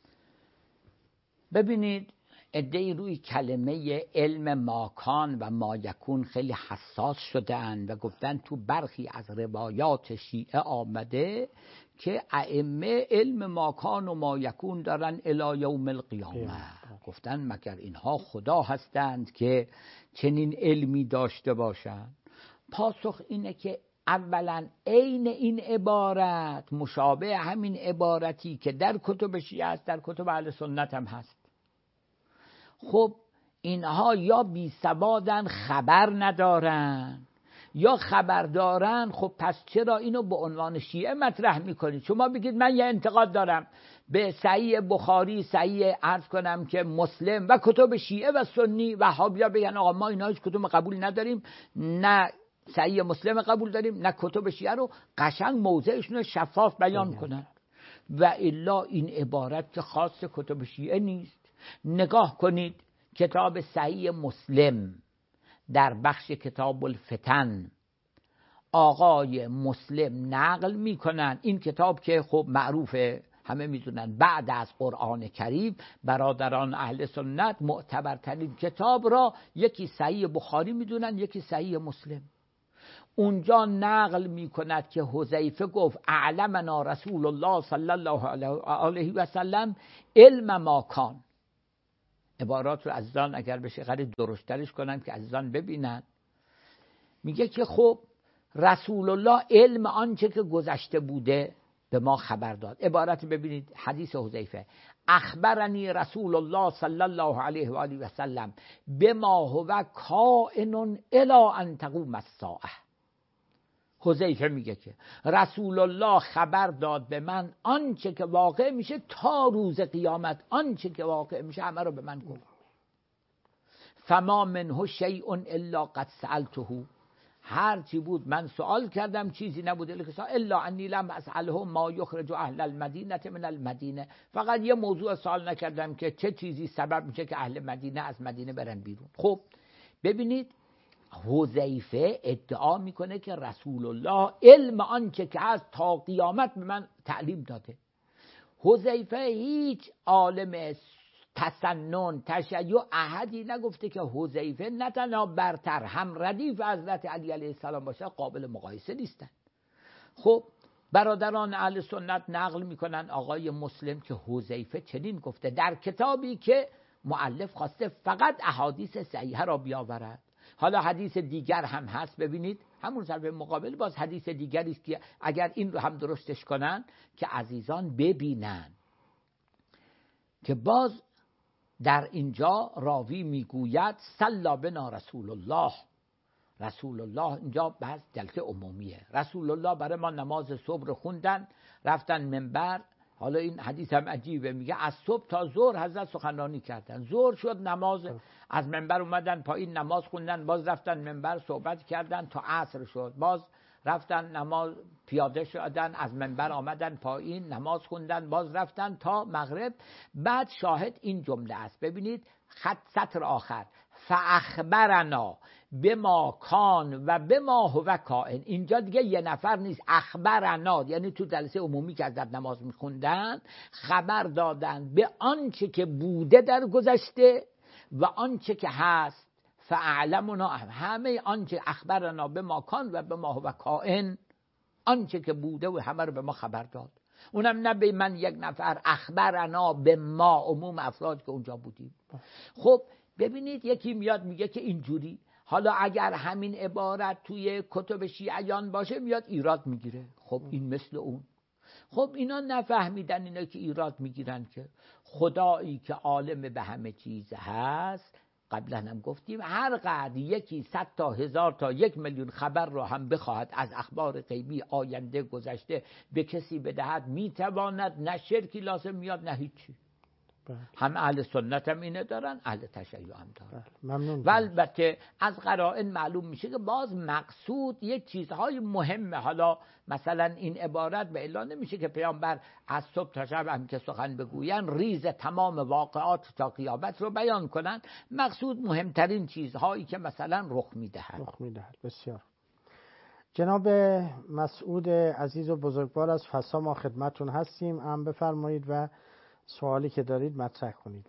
ببینید عده‌ای روی کلمه علم ماکان و مایکون خیلی حساس شدن و گفتن تو برخی از روایات شیعه آمده که ائمه علم ماکان و مایکون دارن الی یوم القیامه. گفتن مگر اینها خدا هستند که چنین علمی داشته باشند؟ پاسخ اینه که اولا عین این عبارت مشابه همین عبارتی که در کتب شیعه است در کتب اهل سنت هم هست. خب اینها یا بی سوادن خبر ندارن یا خبر دارن، خب پس چرا اینو به عنوان شیعه مطرح میکنید؟ شما بگید من یه انتقاد دارم به صحیح بخاری، صحیح عرض کنم که مسلم و کتب شیعه و سنی، وهابیا بگن آقا ما اینا هیچ کتب قبول نداریم، نه صحیح مسلم قبول داریم نه کتب شیعه، رو قشنگ موضعشون رو شفاف بیان کنن. و الا این عبارت که خاص کتب شیعه نیست. نگاه کنید کتاب صحیح مسلم در بخش کتاب الفتن آقای مسلم نقل میکنن، این کتاب که خب معروفه همه میدونن بعد از قرآن کریم برادران اهل سنت معتبرترین کتاب را یکی صحیح بخاری میدونن یکی صحیح مسلم. اونجا نقل میکند که حذیفه گفت اعلمنا رسول الله صلی الله علیه و سلم علم ما کان. عبارات رو عزیزان اگر بشه خرید درشترش کنن که عزیزان ببینن. میگه که خب رسول الله علم آنچه که گذشته بوده به ما خبر داد. عبارت ببینید حدیث حذیفه اخبرنی رسول الله صلی الله علیه و آله و سلم بما هو کائن الی ان تقوم الساعه. حذیفه میگه که رسول الله خبر داد به من آنچه که واقع میشه تا روز قیامت، آنچه که واقع میشه همه رو به من گفت. فما منه شیء الا قد سألته، هر چی بود من سوال کردم، چیزی نبود الا انی لم اسأله ما یخرج اهل المدینه من المدینه، فقط یه موضوع سوال نکردم که چه چیزی سبب میشه که اهل مدینه از مدینه برن بیرون. خب ببینید حذیفه ادعا میکنه که رسول الله علم آنچه که از تا قیامت به من تعلیم داده. حذیفه هیچ عالم تسنن تشیع احدی نگفته که حذیفه نه تنها برتر هم ردیف حضرت علی علیه السلام باشه، قابل مقایسه نیستن. خب برادران اهل سنت نقل میکنن آقای مسلم که حذیفه چنین گفته در کتابی که مؤلف خواسته فقط احادیث صحیحه را بیاورد. حالا حدیث دیگر هم هست، ببینید همون صفحه مقابل باز حدیث دیگری است که اگر این رو هم درستش کنن که عزیزان ببینن که باز در اینجا راوی میگوید صلی بنا رسول الله. رسول الله اینجا بعض جلسه عمومیه، رسول الله برای ما نماز صبح رو خوندن، رفتن منبر. حالا این حدیث هم عجیبه، میگه از صبح تا ظهر حضرت سخنرانی کردن، ظهر شد نماز از منبر اومدن پایین نماز خوندن، باز رفتن منبر صحبت کردن تا عصر شد، باز رفتن نماز پیاده شدن، از منبر آمدن پایین، نماز خوندن، باز رفتن تا مغرب. بعد شاهد این جمله است، ببینید خط سطر آخر، فاخبرنا بما کان و بما هو کائن. اینجا دیگه یه نفر نیست، اخبرنا یعنی تو جلسه عمومی که ازت نماز میخوندن خبر دادن به آنچه که بوده در گذشته و آنچه که هست. فاعلمنا، همه آنچه اخبرنا بما کان و بما هو کائن، آنچه که بوده و همه رو به ما خبر داد. اونم نه به من یک نفر، اخبرنا به ما، عموم افراد که اونجا بودیم. خب ببینید یکی میاد میگه که اینجوری، حالا اگر همین عبارت توی کتب شیعیان باشه میاد ایراد میگیره. خب این مثل اون. خب اینا نفهمیدن اینا که ایراد میگیرن که خدایی که عالم به همه چیز هست. قبلا هم گفتیم هر قدر یکی صد تا هزار تا یک میلیون خبر رو هم بخواهد از اخبار غیبی آینده گذشته به کسی بدهد، میتواند، نه شرکی لازم میاد نه هیچی. هم اهل سنت هم اینه دارن، اهل تشیع هم دارن. ممنون. و البته از قرائن معلوم میشه که باز مقصود یک چیزهای مهمه. حالا مثلا این عبارت به اعلان نمیشه که پیامبر از صبح تا شب هم که سخن بگوین ریز تمام واقعات تا قیامت رو بیان کنن. مقصود مهمترین چیزهایی که مثلا رخ میدهد. رخ میدهد. بسیار. جناب مسعود عزیز و بزرگوار از فسا ما خدمتون هستیم، هم بفرمایید و سوالی که دارید مطرح کنید.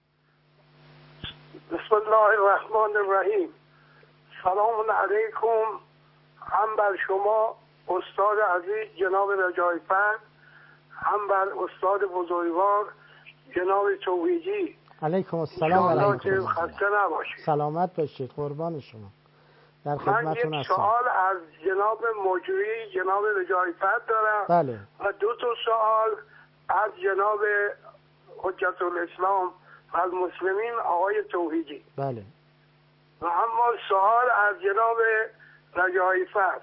بسم الله الرحمن الرحیم. سلام علیکم، هم بر شما استاد عزیز جناب رجایفر، هم بر استاد بزرگوار جناب توحیدی. علیکم السلام و رحمت الله. خسته نباشید. سلامت باشید، قربان شما. در خدمتتون هستم. من یک سوال از جناب مجری جناب رجایفر دارم. بله. و دو تا سوال از جناب حجت الاسلام و المسلمین آقای توحیدی. بله. و اما سوال از جناب رجایفر.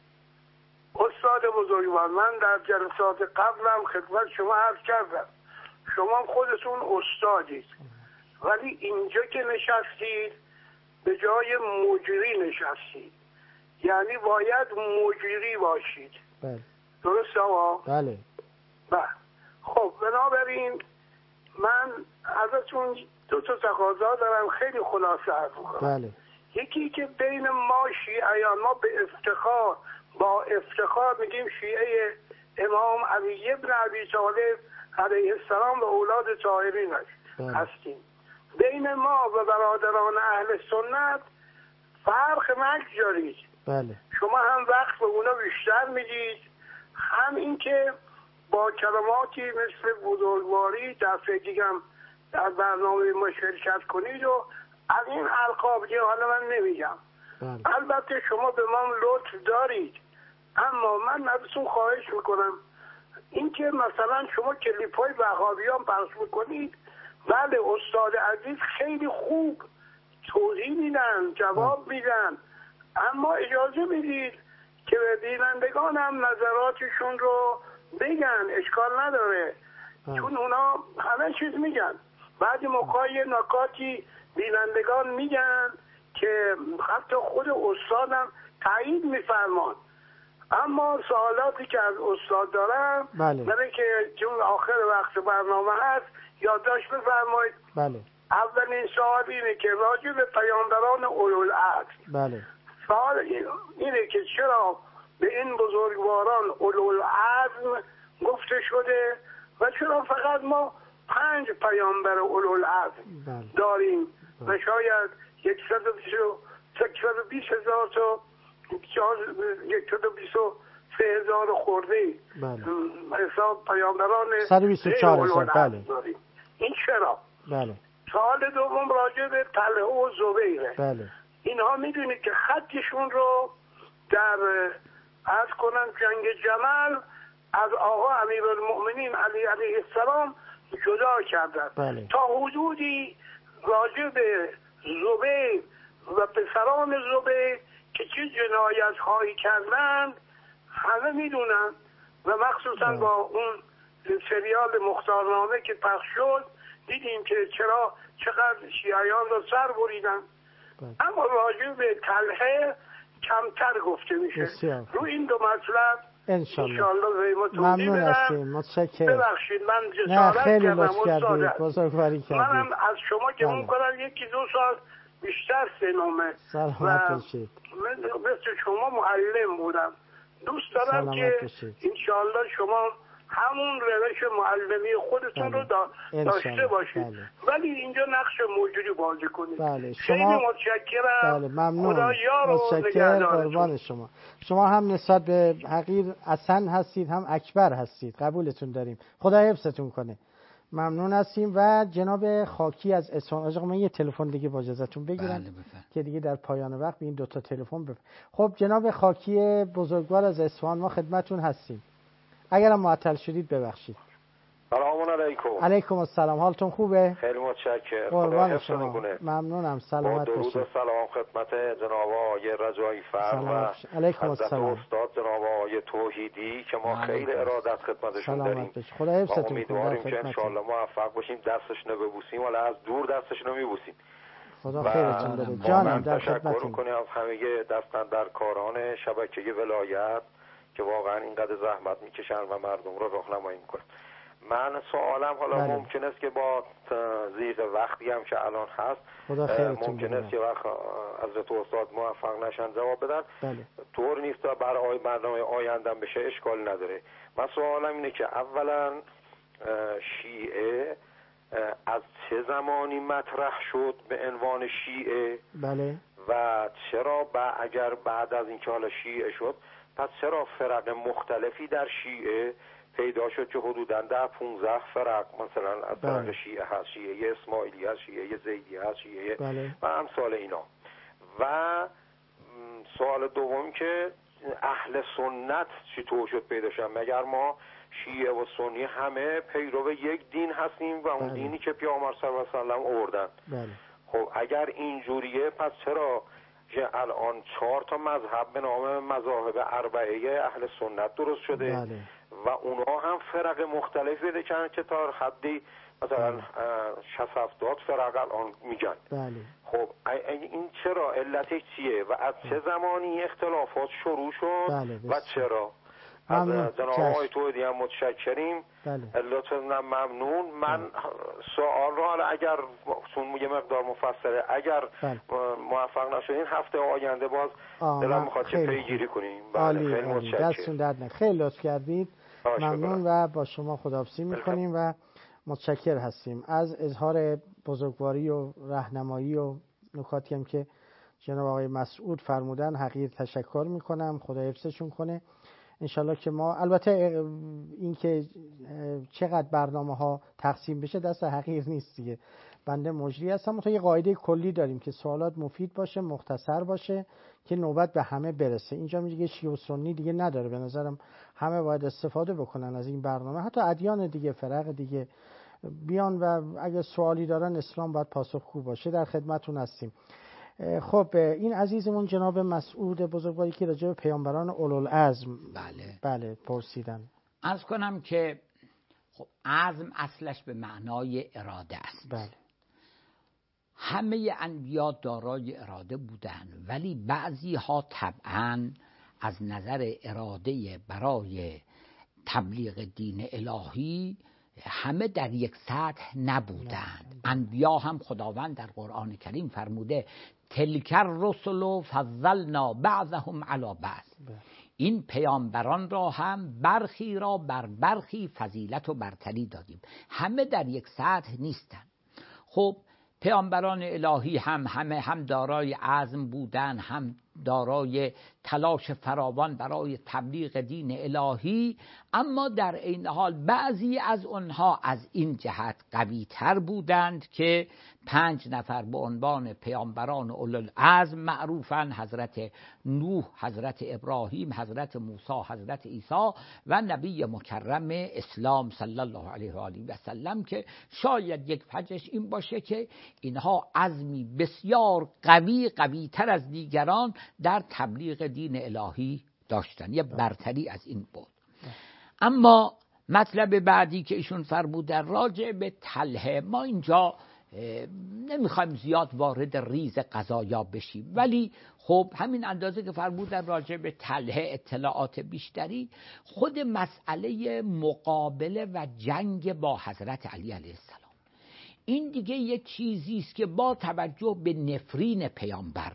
استاد بزرگوار، من در جلسات قبلم خدمت شما عرض کردم شما خودتون استادید، ولی اینجا که نشستید به جای مجری نشستید، یعنی باید مجری باشید. بله. درست آقا؟ بله. بله. خب بنابراین من ازتون دو تا تقاضا دارم، خیلی خلاصه عرض می‌کنم. بله. یکی که بین ما شیعیان، ما به افتخار با افتخار میگیم شیعه امام علی ابن ابی طالب علیه السلام و اولاد طاهرین هستیم. بین ما و برادران اهل سنت فرق نگذارید. بله. شما هم وقت به اونا بیشتر میدید، هم اینکه با کلماتی مثل بزرگواری دفعه دیگم در برنامه ما شرکت کنید و از این القاب که حالا من نمیگم. بله. البته شما به ما لطف دارید، اما من ازتون خواهش میکنم اینکه مثلا شما کلیپ های وهابیان پخش میکنید، بله استاد عزیز خیلی خوب توضیح میدن، جواب میدن، اما اجازه میدید که به بینندگان هم نظراتشون رو بگن، اشکال نداره. آه. چون اونا همه چیز میگن، بعضی موقعی نکاتی بینندگان میگن که حتی خود استادم تایید میفرمان. اما سوالاتی که از استاد دارم، بله. برای که چون آخر وقت برنامه هست یادداشت بفرمایید. بله. اولین سوال اینه که راجع به پیامبران اولوالعزم. بله. سوال اینه که چرا به این بزرگواران اولوالعزم گفته شده و چرا فقط ما پنج پیامبر اولوالعزم بله. داریم و شاید صد و بیست هزار تا صد و بیست و سه هزار خورده بله. حساب پیامبران صد و بیست و چهار هزار. بله. داریم. این چرا؟ بله. سوال دوم راجع به طلحه و زبیره. بله. اینها میدونید که خطشون رو در عرض کنم جنگ جمل از آقا امیرالمؤمنین علی علیه السلام جدا کردن. بله. تا حدودی راجع به زبیر و پسران زبیر که چه جنایت هایی کردن همه میدونن و مخصوصا بله. با اون سریال مختارنامه که پخش شد دیدیم که چرا چقدر شیعیان رو سر بریدن. بله. اما راجع به طلحه کمتر گفته میشه. بسیار. رو این دو مطلب انشالله انشالله ممنون هستیم. متشکرم. ببخشید من نه جسارت خیلی کردم لطف کردید، بزرگواری کردید. منم از شما که بله. اون کنم یکی دو سال بیشتر سنومه سلامت باشید. من مثل شما معلم بودم. دوست دارم که انشالله شما همون روش معلمی خودتون بله. رو دا داشته باشید. بله. ولی اینجا نقش موجودی بازی کنید. بله. خیلی شما متشکرم. بله ممنون. خدا یار و متشکرم قربان شما. شما هم نسبت به حقیر حسن هستید هم اکبر هستید. قبولتون داریم. خدا حفظتون کنه. ممنون هستیم. و جناب خاکی از اصفهان. آقا من یه تلفن دیگه با اجازهتون بگیرم بله که دیگه در پایان وقت به این دو تا تلفن بف... خب جناب خاکی بزرگوار از اصفهان ما خدمتتون هستیم. اگرم معطل شدید ببخشید. سلام علیکم. علیکم السلام. حالتون خوبه؟ خیلی متشکرم. قربان شما. ممنونم. سلامت باشید. با درود و سلام خدمت جناب آقای رجایی فر و علیکم السلام استاد جناب آقای توحیدی که ما خیلی ارادت خدمتشون داریم. خدا حفظتون کنه. امیدواریم که ان شاءالله موفق باشیم، دستش نبوسیم ولی از دور دستش نمیبوسیم. خدا خیرتون بده. جانم در خدمتتون. تشکر کنیم از همه دستاندرکاران شبکه ولایت که واقعا اینقدر زحمت میکشن و مردم رو راهنمایی میکنن. من سوالم حالا بله. ممکن است که با ضیق وقتی هم که الان هست ممکن است که وقت حضرت استاد موفق نشن جواب بدن. بله. طور نیست تا برای برنامه آیندم بشه اشکال نداره. من سوالم اینه که اولا شیعه از چه زمانی مطرح شد به عنوان شیعه؟ بله. و چرا با اگر بعد از اینکه حالا شیعه شد پس چرا فرق مختلفی در شیعه پیدا شد که حدوداً ده پونزده فرق مثلا از فرق بله. شیعه هست، شیعه اسماعیلی هست، شیعه زیدی هست، شیعه بله. و امثال اینا. و سوال دوم که اهل سنت چطور شد پیدا شد؟ مگر ما شیعه و سنی همه پیرو یک دین هستیم و اون بله. دینی که پیامبر صلی الله علیه و آله آوردن. بله. خب اگر اینجوریه پس چرا که الان چهار تا مذهب به نام مذاهب اربعه اهل سنت درست شده؟ بله. و اونا هم فرق مختلف بده کردن که تا حدی مثلا شصت هفتاد فرق الان میگن. بله. خب این چرا علتش چیه و از چه زمانی اختلافات شروع شد؟ بله. و چرا؟ از جناب آقای توحیدی هم متشکریم. بله. لطفاً ممنون. من بله. سوال رو حالا اگر چون یه مقدار مفصله اگر بله. موفق نشدین هفته آینده باز دلم میخواد که پیگیری کنیم. بله. خیلی متشکرم. دستون درد نکنه. خیلی لطف کردید. ممنون و با شما خداحافظی میکنیم و متشکر هستیم از اظهار بزرگواری و راهنمایی و نکاتی هم که جناب آقای مسعود فرمودن. حقیر تشکر میکنم. خدا حفظشون کنه. انشالله که ما البته این که چقدر برنامه ها تقسیم بشه دست حقیر نیست دیگه، بنده مجری هستم. تا یه قاعده کلی داریم که سوالات مفید باشه، مختصر باشه که نوبت به همه برسه. اینجا میگه شیعه و سنی دیگه نداره. به نظرم همه باید استفاده بکنن از این برنامه، حتی ادیان دیگه، فرق دیگه بیان و اگه سوالی دارن اسلام باید پاسخگو باشه. در خدمتتون هستیم. خب این عزیزمون جناب مسعود بزرگواری که راجع به پیامبران اولوالعزم بله بله پرسیدن. عرض کنم که خب عزم اصلش به معنای اراده است. بله. همه انبیا دارای اراده بودند ولی بعضی ها طبعاً از نظر اراده برای تبلیغ دین الهی همه در یک سطح نبودند. انبیا هم خداوند در قرآن کریم فرموده تلک الرسل فضلنا بعضهم علی بعض. این پیامبران را هم برخی را بر برخی فضیلت و برتری دادیم. همه در یک سطح نیستند. خب پیامبران الهی هم همه هم دارای عزم بودن، هم دارای تلاش فراوان برای تبلیغ دین الهی، اما در این حال بعضی از آنها از این جهت قوی تر بودند که پنج نفر به عنوان پیامبران اولوالعزم معروفن: حضرت نوح، حضرت ابراهیم، حضرت موسی، حضرت عیسی و نبی مکرم اسلام صلی الله علیه و آله و سلم، که شاید یک وجهش این باشه که اینها عزمی بسیار قوی قوی تر از دیگران در تبلیغ دین الهی داشتن. یه برتری از این بود. اما مطلب بعدی که ایشون فرمودن راجع به طلحه، ما اینجا نمیخوایم زیاد وارد ریز قضایا بشیم، ولی خب همین اندازه که فرمودن راجع به طلحه اطلاعات بیشتری، خود مسئله مقابله و جنگ با حضرت علی علیه السلام این دیگه یک چیزی است که با توجه به نفرین پیامبر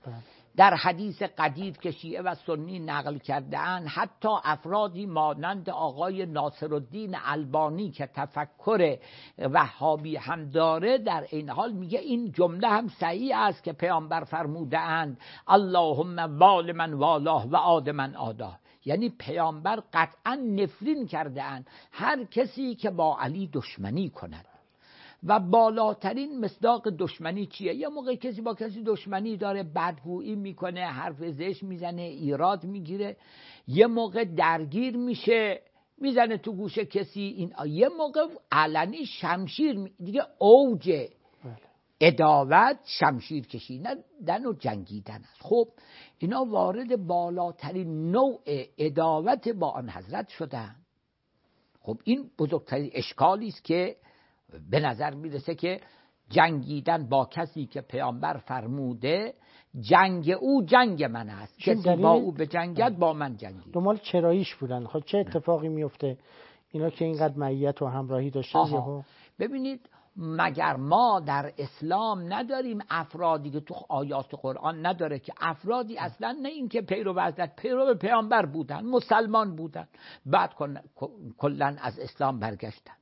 در حدیث قدیر که شیعه و سنی نقل کرده‌اند، حتی افرادی مانند آقای ناصرالدین البانی که تفکر وهابی هم داره، در این حال میگه این جمله هم صحیح است که پیامبر فرموده‌اند اللهم وال من والاه و عاد من عاداه. یعنی پیامبر قطعا نفرین کرده‌اند هر کسی که با علی دشمنی کند. و بالاترین مصداق دشمنی چیه؟ یه موقع کسی با کسی دشمنی داره، بدگویی میکنه، حرف زشت میزنه، ایراد میگیره، یه موقع درگیر میشه، میزنه تو گوش کسی، این یه موقع علنی شمشیر می... دیگه اوج عداوت شمشیر کشیدن و جنگیدن است. خب اینا وارد بالاترین نوع عداوت با آن حضرت شدن. خب این بزرگترین اشکالی است که به نظر میرسه که جنگیدن با کسی که پیامبر فرموده جنگ او جنگ من است، کسی با او به جنگت با من جنگید. دنبال چراییش بودن. خب چه اتفاقی میفته اینا که اینقدر معیت و همراهی داشتن؟ ببینید مگر ما در اسلام نداریم افرادی که تو آیات قرآن نداره که افرادی اصلا نه این که پیرو حضرت پیرو پیامبر بودن، مسلمان بودن، بعد کلا از اسلام برگشتن.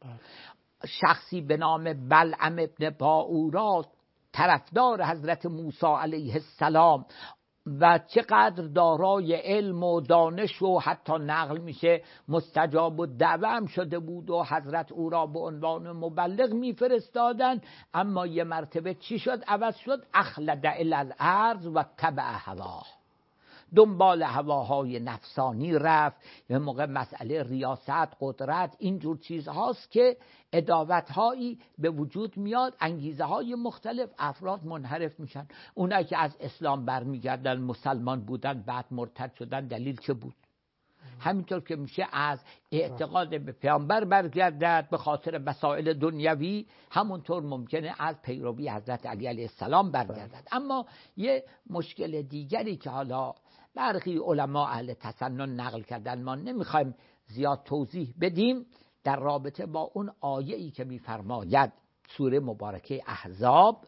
شخصی به نام بلعم ابن باعورا طرفدار حضرت موسی علیه السلام و چقدر دارای علم و دانش و حتی نقل میشه مستجاب و دعوه هم شده بود و حضرت او را به عنوان مبلغ میفرستادن، اما یه مرتبه چی شد؟ عوض شد، اخلد الی الارض و تبع هواه، دنبال هواهای نفسانی رفت. یه موقع مسئله ریاست، قدرت، اینجور چیزهاست که عداوت‌هایی به وجود میاد، انگیزه های مختلف، افراد منحرف میشن. اونایی که از اسلام برمیگردن مسلمان بودن بعد مرتد شدن، دلیل چه بود؟ همینطور که میشه از اعتقاد به پیامبر برگردد به خاطر مسائل دنیوی، همونطور ممکنه از پیروی حضرت علی علیه السلام برگردد. اما یه مشکل دیگری که حالا برخی علما اهل تسنن نقل کردن، ما نمیخوایم زیاد توضیح بدیم، در رابطه با اون آیه‌ای که میفرماید سوره مبارکه احزاب،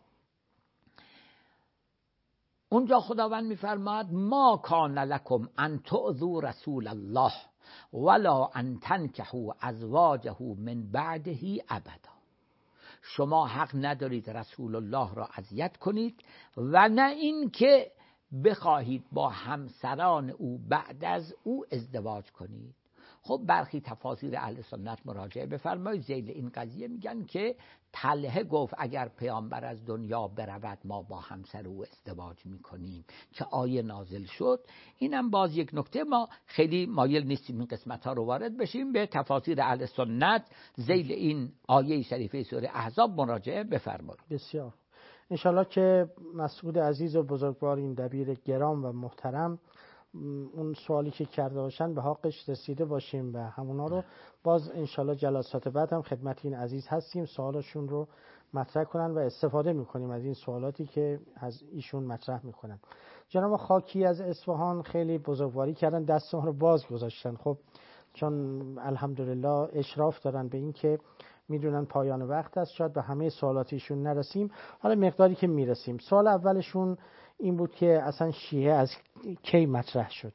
اونجا خداوند میفرماید ما کان لکم ان تؤذوا رسول الله ولا ان تنکحوا ازواجه من بعده ابدا. شما حق ندارید رسول الله را اذیت کنید و نه این که بخواهید با همسران او بعد از او ازدواج کنید. خب برخی تفاسیر اهل سنت مراجعه بفرمایید، ذیل این قضیه میگن که طلحه گفت اگر پیامبر از دنیا برود ما با همسر او ازدواج میکنیم که آیه نازل شد. اینم باز یک نکته، ما خیلی مایل نیستیم این قسمت ها رو وارد بشیم، به تفاسیر اهل سنت ذیل این آیه شریفه سوره احزاب مراجعه بفرمایید. بسیار انشالله که مسعود عزیز و بزرگوار این دبیر گرام و محترم اون سوالی که کرده باشن به حقش رسیده باشیم و همونا رو باز انشالله جلسات بعد هم خدمت این عزیز هستیم، سوالشون رو مطرح کنن و استفاده میکنیم از این سوالاتی که از ایشون مطرح میکنن. جناب خاکی از اصفهان خیلی بزرگواری کردن، دست ما رو باز گذاشتن. خب چون الحمدلله اشراف دارن به این که میدونن پایان وقت است، شاید به همه سوالاتیشون نرسیم، حالا مقداری که میرسیم. سوال اولشون این بود که اصلا شیعه از کی مطرح شد؟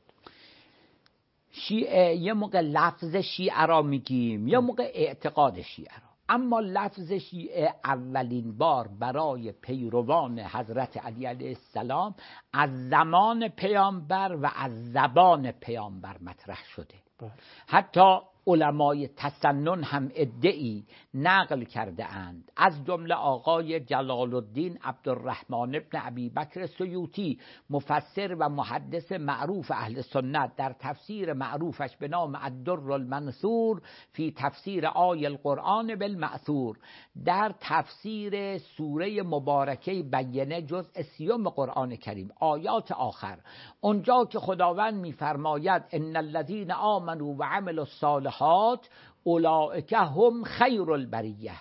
شیعه یه موقع لفظ شیعه را میگیم، یه موقع اعتقاد شیعه را، اما لفظ شیعه اولین بار برای پیروان حضرت علی علیه السلام از زمان پیامبر و از زبان پیامبر مطرح شده. حتی علمای تسنن هم ادعی نقل کرده اند، از جمله آقای جلال الدین عبدالرحمن ابن ابی بکر سیوطی، مفسر و محدث معروف اهل سنت، در تفسیر معروفش به نام الدر المنثور فی تفسیر آیه القرآن بالمأثور، در تفسیر سوره مبارکه بینه جزء سیوم قرآن کریم آیات آخر، اونجا که خداوند میفرماید ان الذین آمنوا و عملوا الصالحات اولئک هم خیر البریه،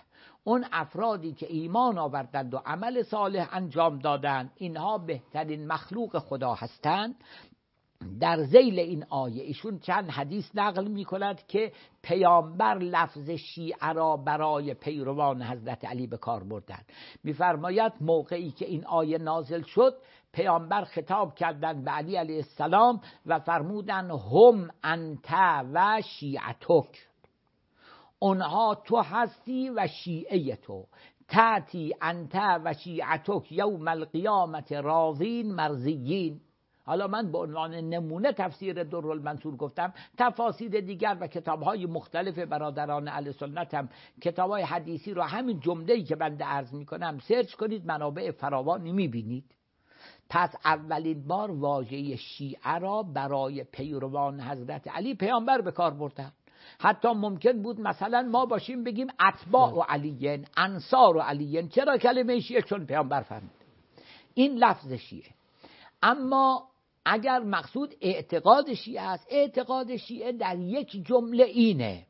اون افرادی که ایمان آوردند و عمل صالح انجام دادند اینها بهترین مخلوق خدا هستند. در ذیل این آیه ایشون چند حدیث نقل می کند که پیامبر لفظ شیعه را برای پیروان حضرت علی به کار بردند. می‌فرماید موقعی که این آیه نازل شد پیامبر خطاب کردند به علی علیه السلام و فرمودند هم انت و شیعتک، اونها تو هستی و شیعه تو، تاتی انت و شیعتک یوم القیامت راضین مرضیین. حالا من به عنوان نمونه تفسیر درالمنصور گفتم، تفاسیر دیگر و کتاب‌های مختلف برادران اهل سنت هم کتاب‌های حدیثی رو همین جمله‌ای که بنده عرض می‌کنم سرچ کنید، منابع فراوانی می‌بینید. پس اولین بار واژه شیعه را برای پیروان حضرت علی پیامبر به کار بردن. حتی ممکن بود مثلا ما باشیم بگیم اتباع و علیین، انصار و علیین. چرا کلمه شیعه؟ چون پیامبر فرمود. این لفظ شیعه. اما اگر مقصود اعتقاد شیعه است، اعتقاد شیعه در یک جمله اینه: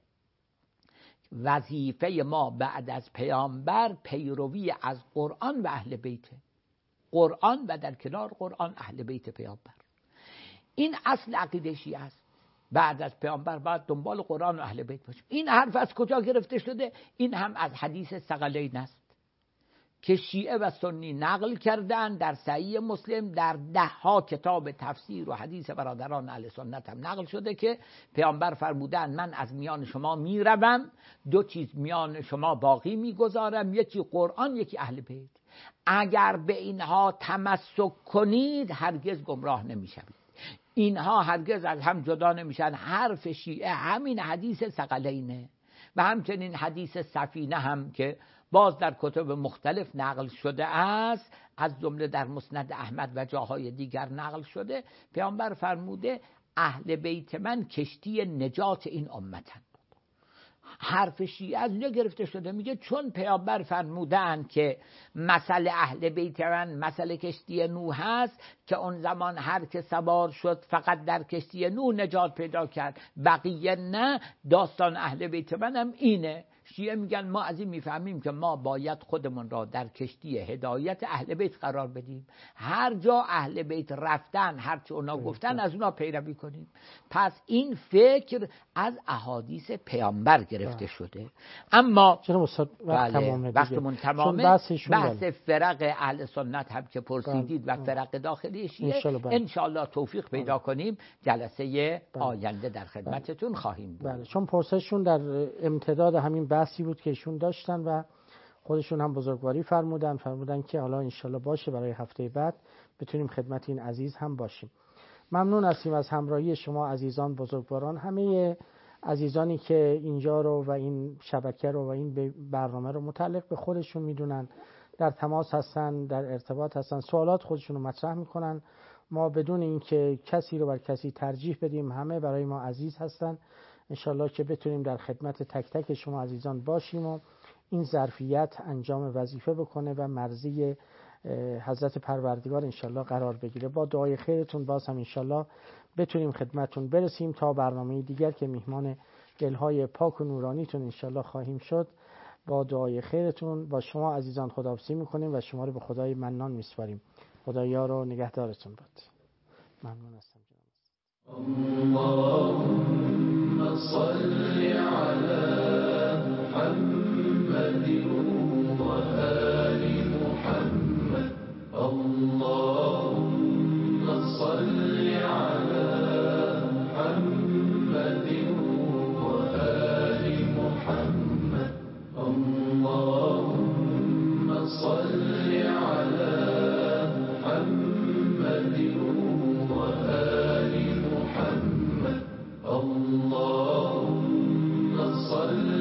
وظیفه ما بعد از پیامبر پیروی از قرآن و اهل بیت. قرآن و در کنار قرآن اهل بیت پیامبر. این اصل عقیده شیعه است. بعد از پیامبر باید دنبال قرآن و اهل بیت باشیم. این حرف از کجا گرفته شده؟ این هم از حدیث ثقلین است که شیعه و سنی نقل کردن در صحیح مسلم، در ده ها کتاب تفسیر و حدیث برادران اهل سنت هم نقل شده که پیامبر فرمودن من از میان شما میروم، دو چیز میان شما باقی میگذارم، یکی قرآن یکی اهل بیت. اگر به اینها تمسک کنید هرگز گمراه نمیشوید. اینها هرگز از هم جدا نمیشن. حرف شیعه همین حدیث ثقلینه و همچنین حدیث سفینه هم که باز در کتب مختلف نقل شده است، از جمله در مسند احمد و جاهای دیگر نقل شده. پیامبر فرموده اهل بیت من کشتی نجات این امتن. حرف شیعه از اینجا گرفته شده. میگه چون پیامبر فرمودن که مثل اهل بیت من مثل کشتی نوح هست که اون زمان هر که سوار شد فقط در کشتی نوح نجات پیدا کرد، بقیه نه. داستان اهل بیت من هم اینه. شیعه میگن ما از این میفهمیم که ما باید خودمون را در کشتی هدایت اهل بیت قرار بدیم. هر جا اهل بیت رفتن، هر چه اونا گفتن از اونا پیروی کنیم. پس این فکر از احادیث پیامبر گرفته شده. اما وقتمون تمامه. بحث فرق اهل سنت هم که پرسیدید و فرق داخلی شیعه انشالله توفیق پیدا کنیم جلسه آینده در خدمتتون خواهیم بود. بله، چون پرسششون در امتداد همین بحثی بود که ایشون داشتن و خودشون هم بزرگواری فرمودن فرمودن که حالا انشالله باشه برای هفته بعد بتونیم خدمت این عزیز هم باشیم. ممنون هستیم از همراهی شما عزیزان بزرگواران. همه عزیزانی که اینجا رو و این شبکه رو و این برنامه رو متعلق به خودشون میدونن، در تماس هستن، در ارتباط هستن، سوالات خودشون رو مطرح میکنن. ما بدون اینکه کسی رو بر کسی ترجیح بدیم، همه برای ما عزیز هستن. انشالله که بتونیم در خدمت تک تک شما عزیزان باشیم و این ظرفیت انجام وظیفه بکنه و مرضی حضرت پروردگار انشالله قرار بگیره. با دعای خیرتون باز هم انشالله بتونیم خدمتتون برسیم تا برنامه دیگر که میهمان دلهای پاک و نورانیتون انشالله خواهیم شد. با دعای خیرتون با شما عزیزان خداحافظی میکنیم و شما رو به خدای منان میسپاریم. خدایا رو نگهدارتون باد. ممنون هستم. اللهم صل على محمد و آل محمد. اللهم صل على محمد و آل محمد. اللهم صل على محمد و آل محمد. اللهم صل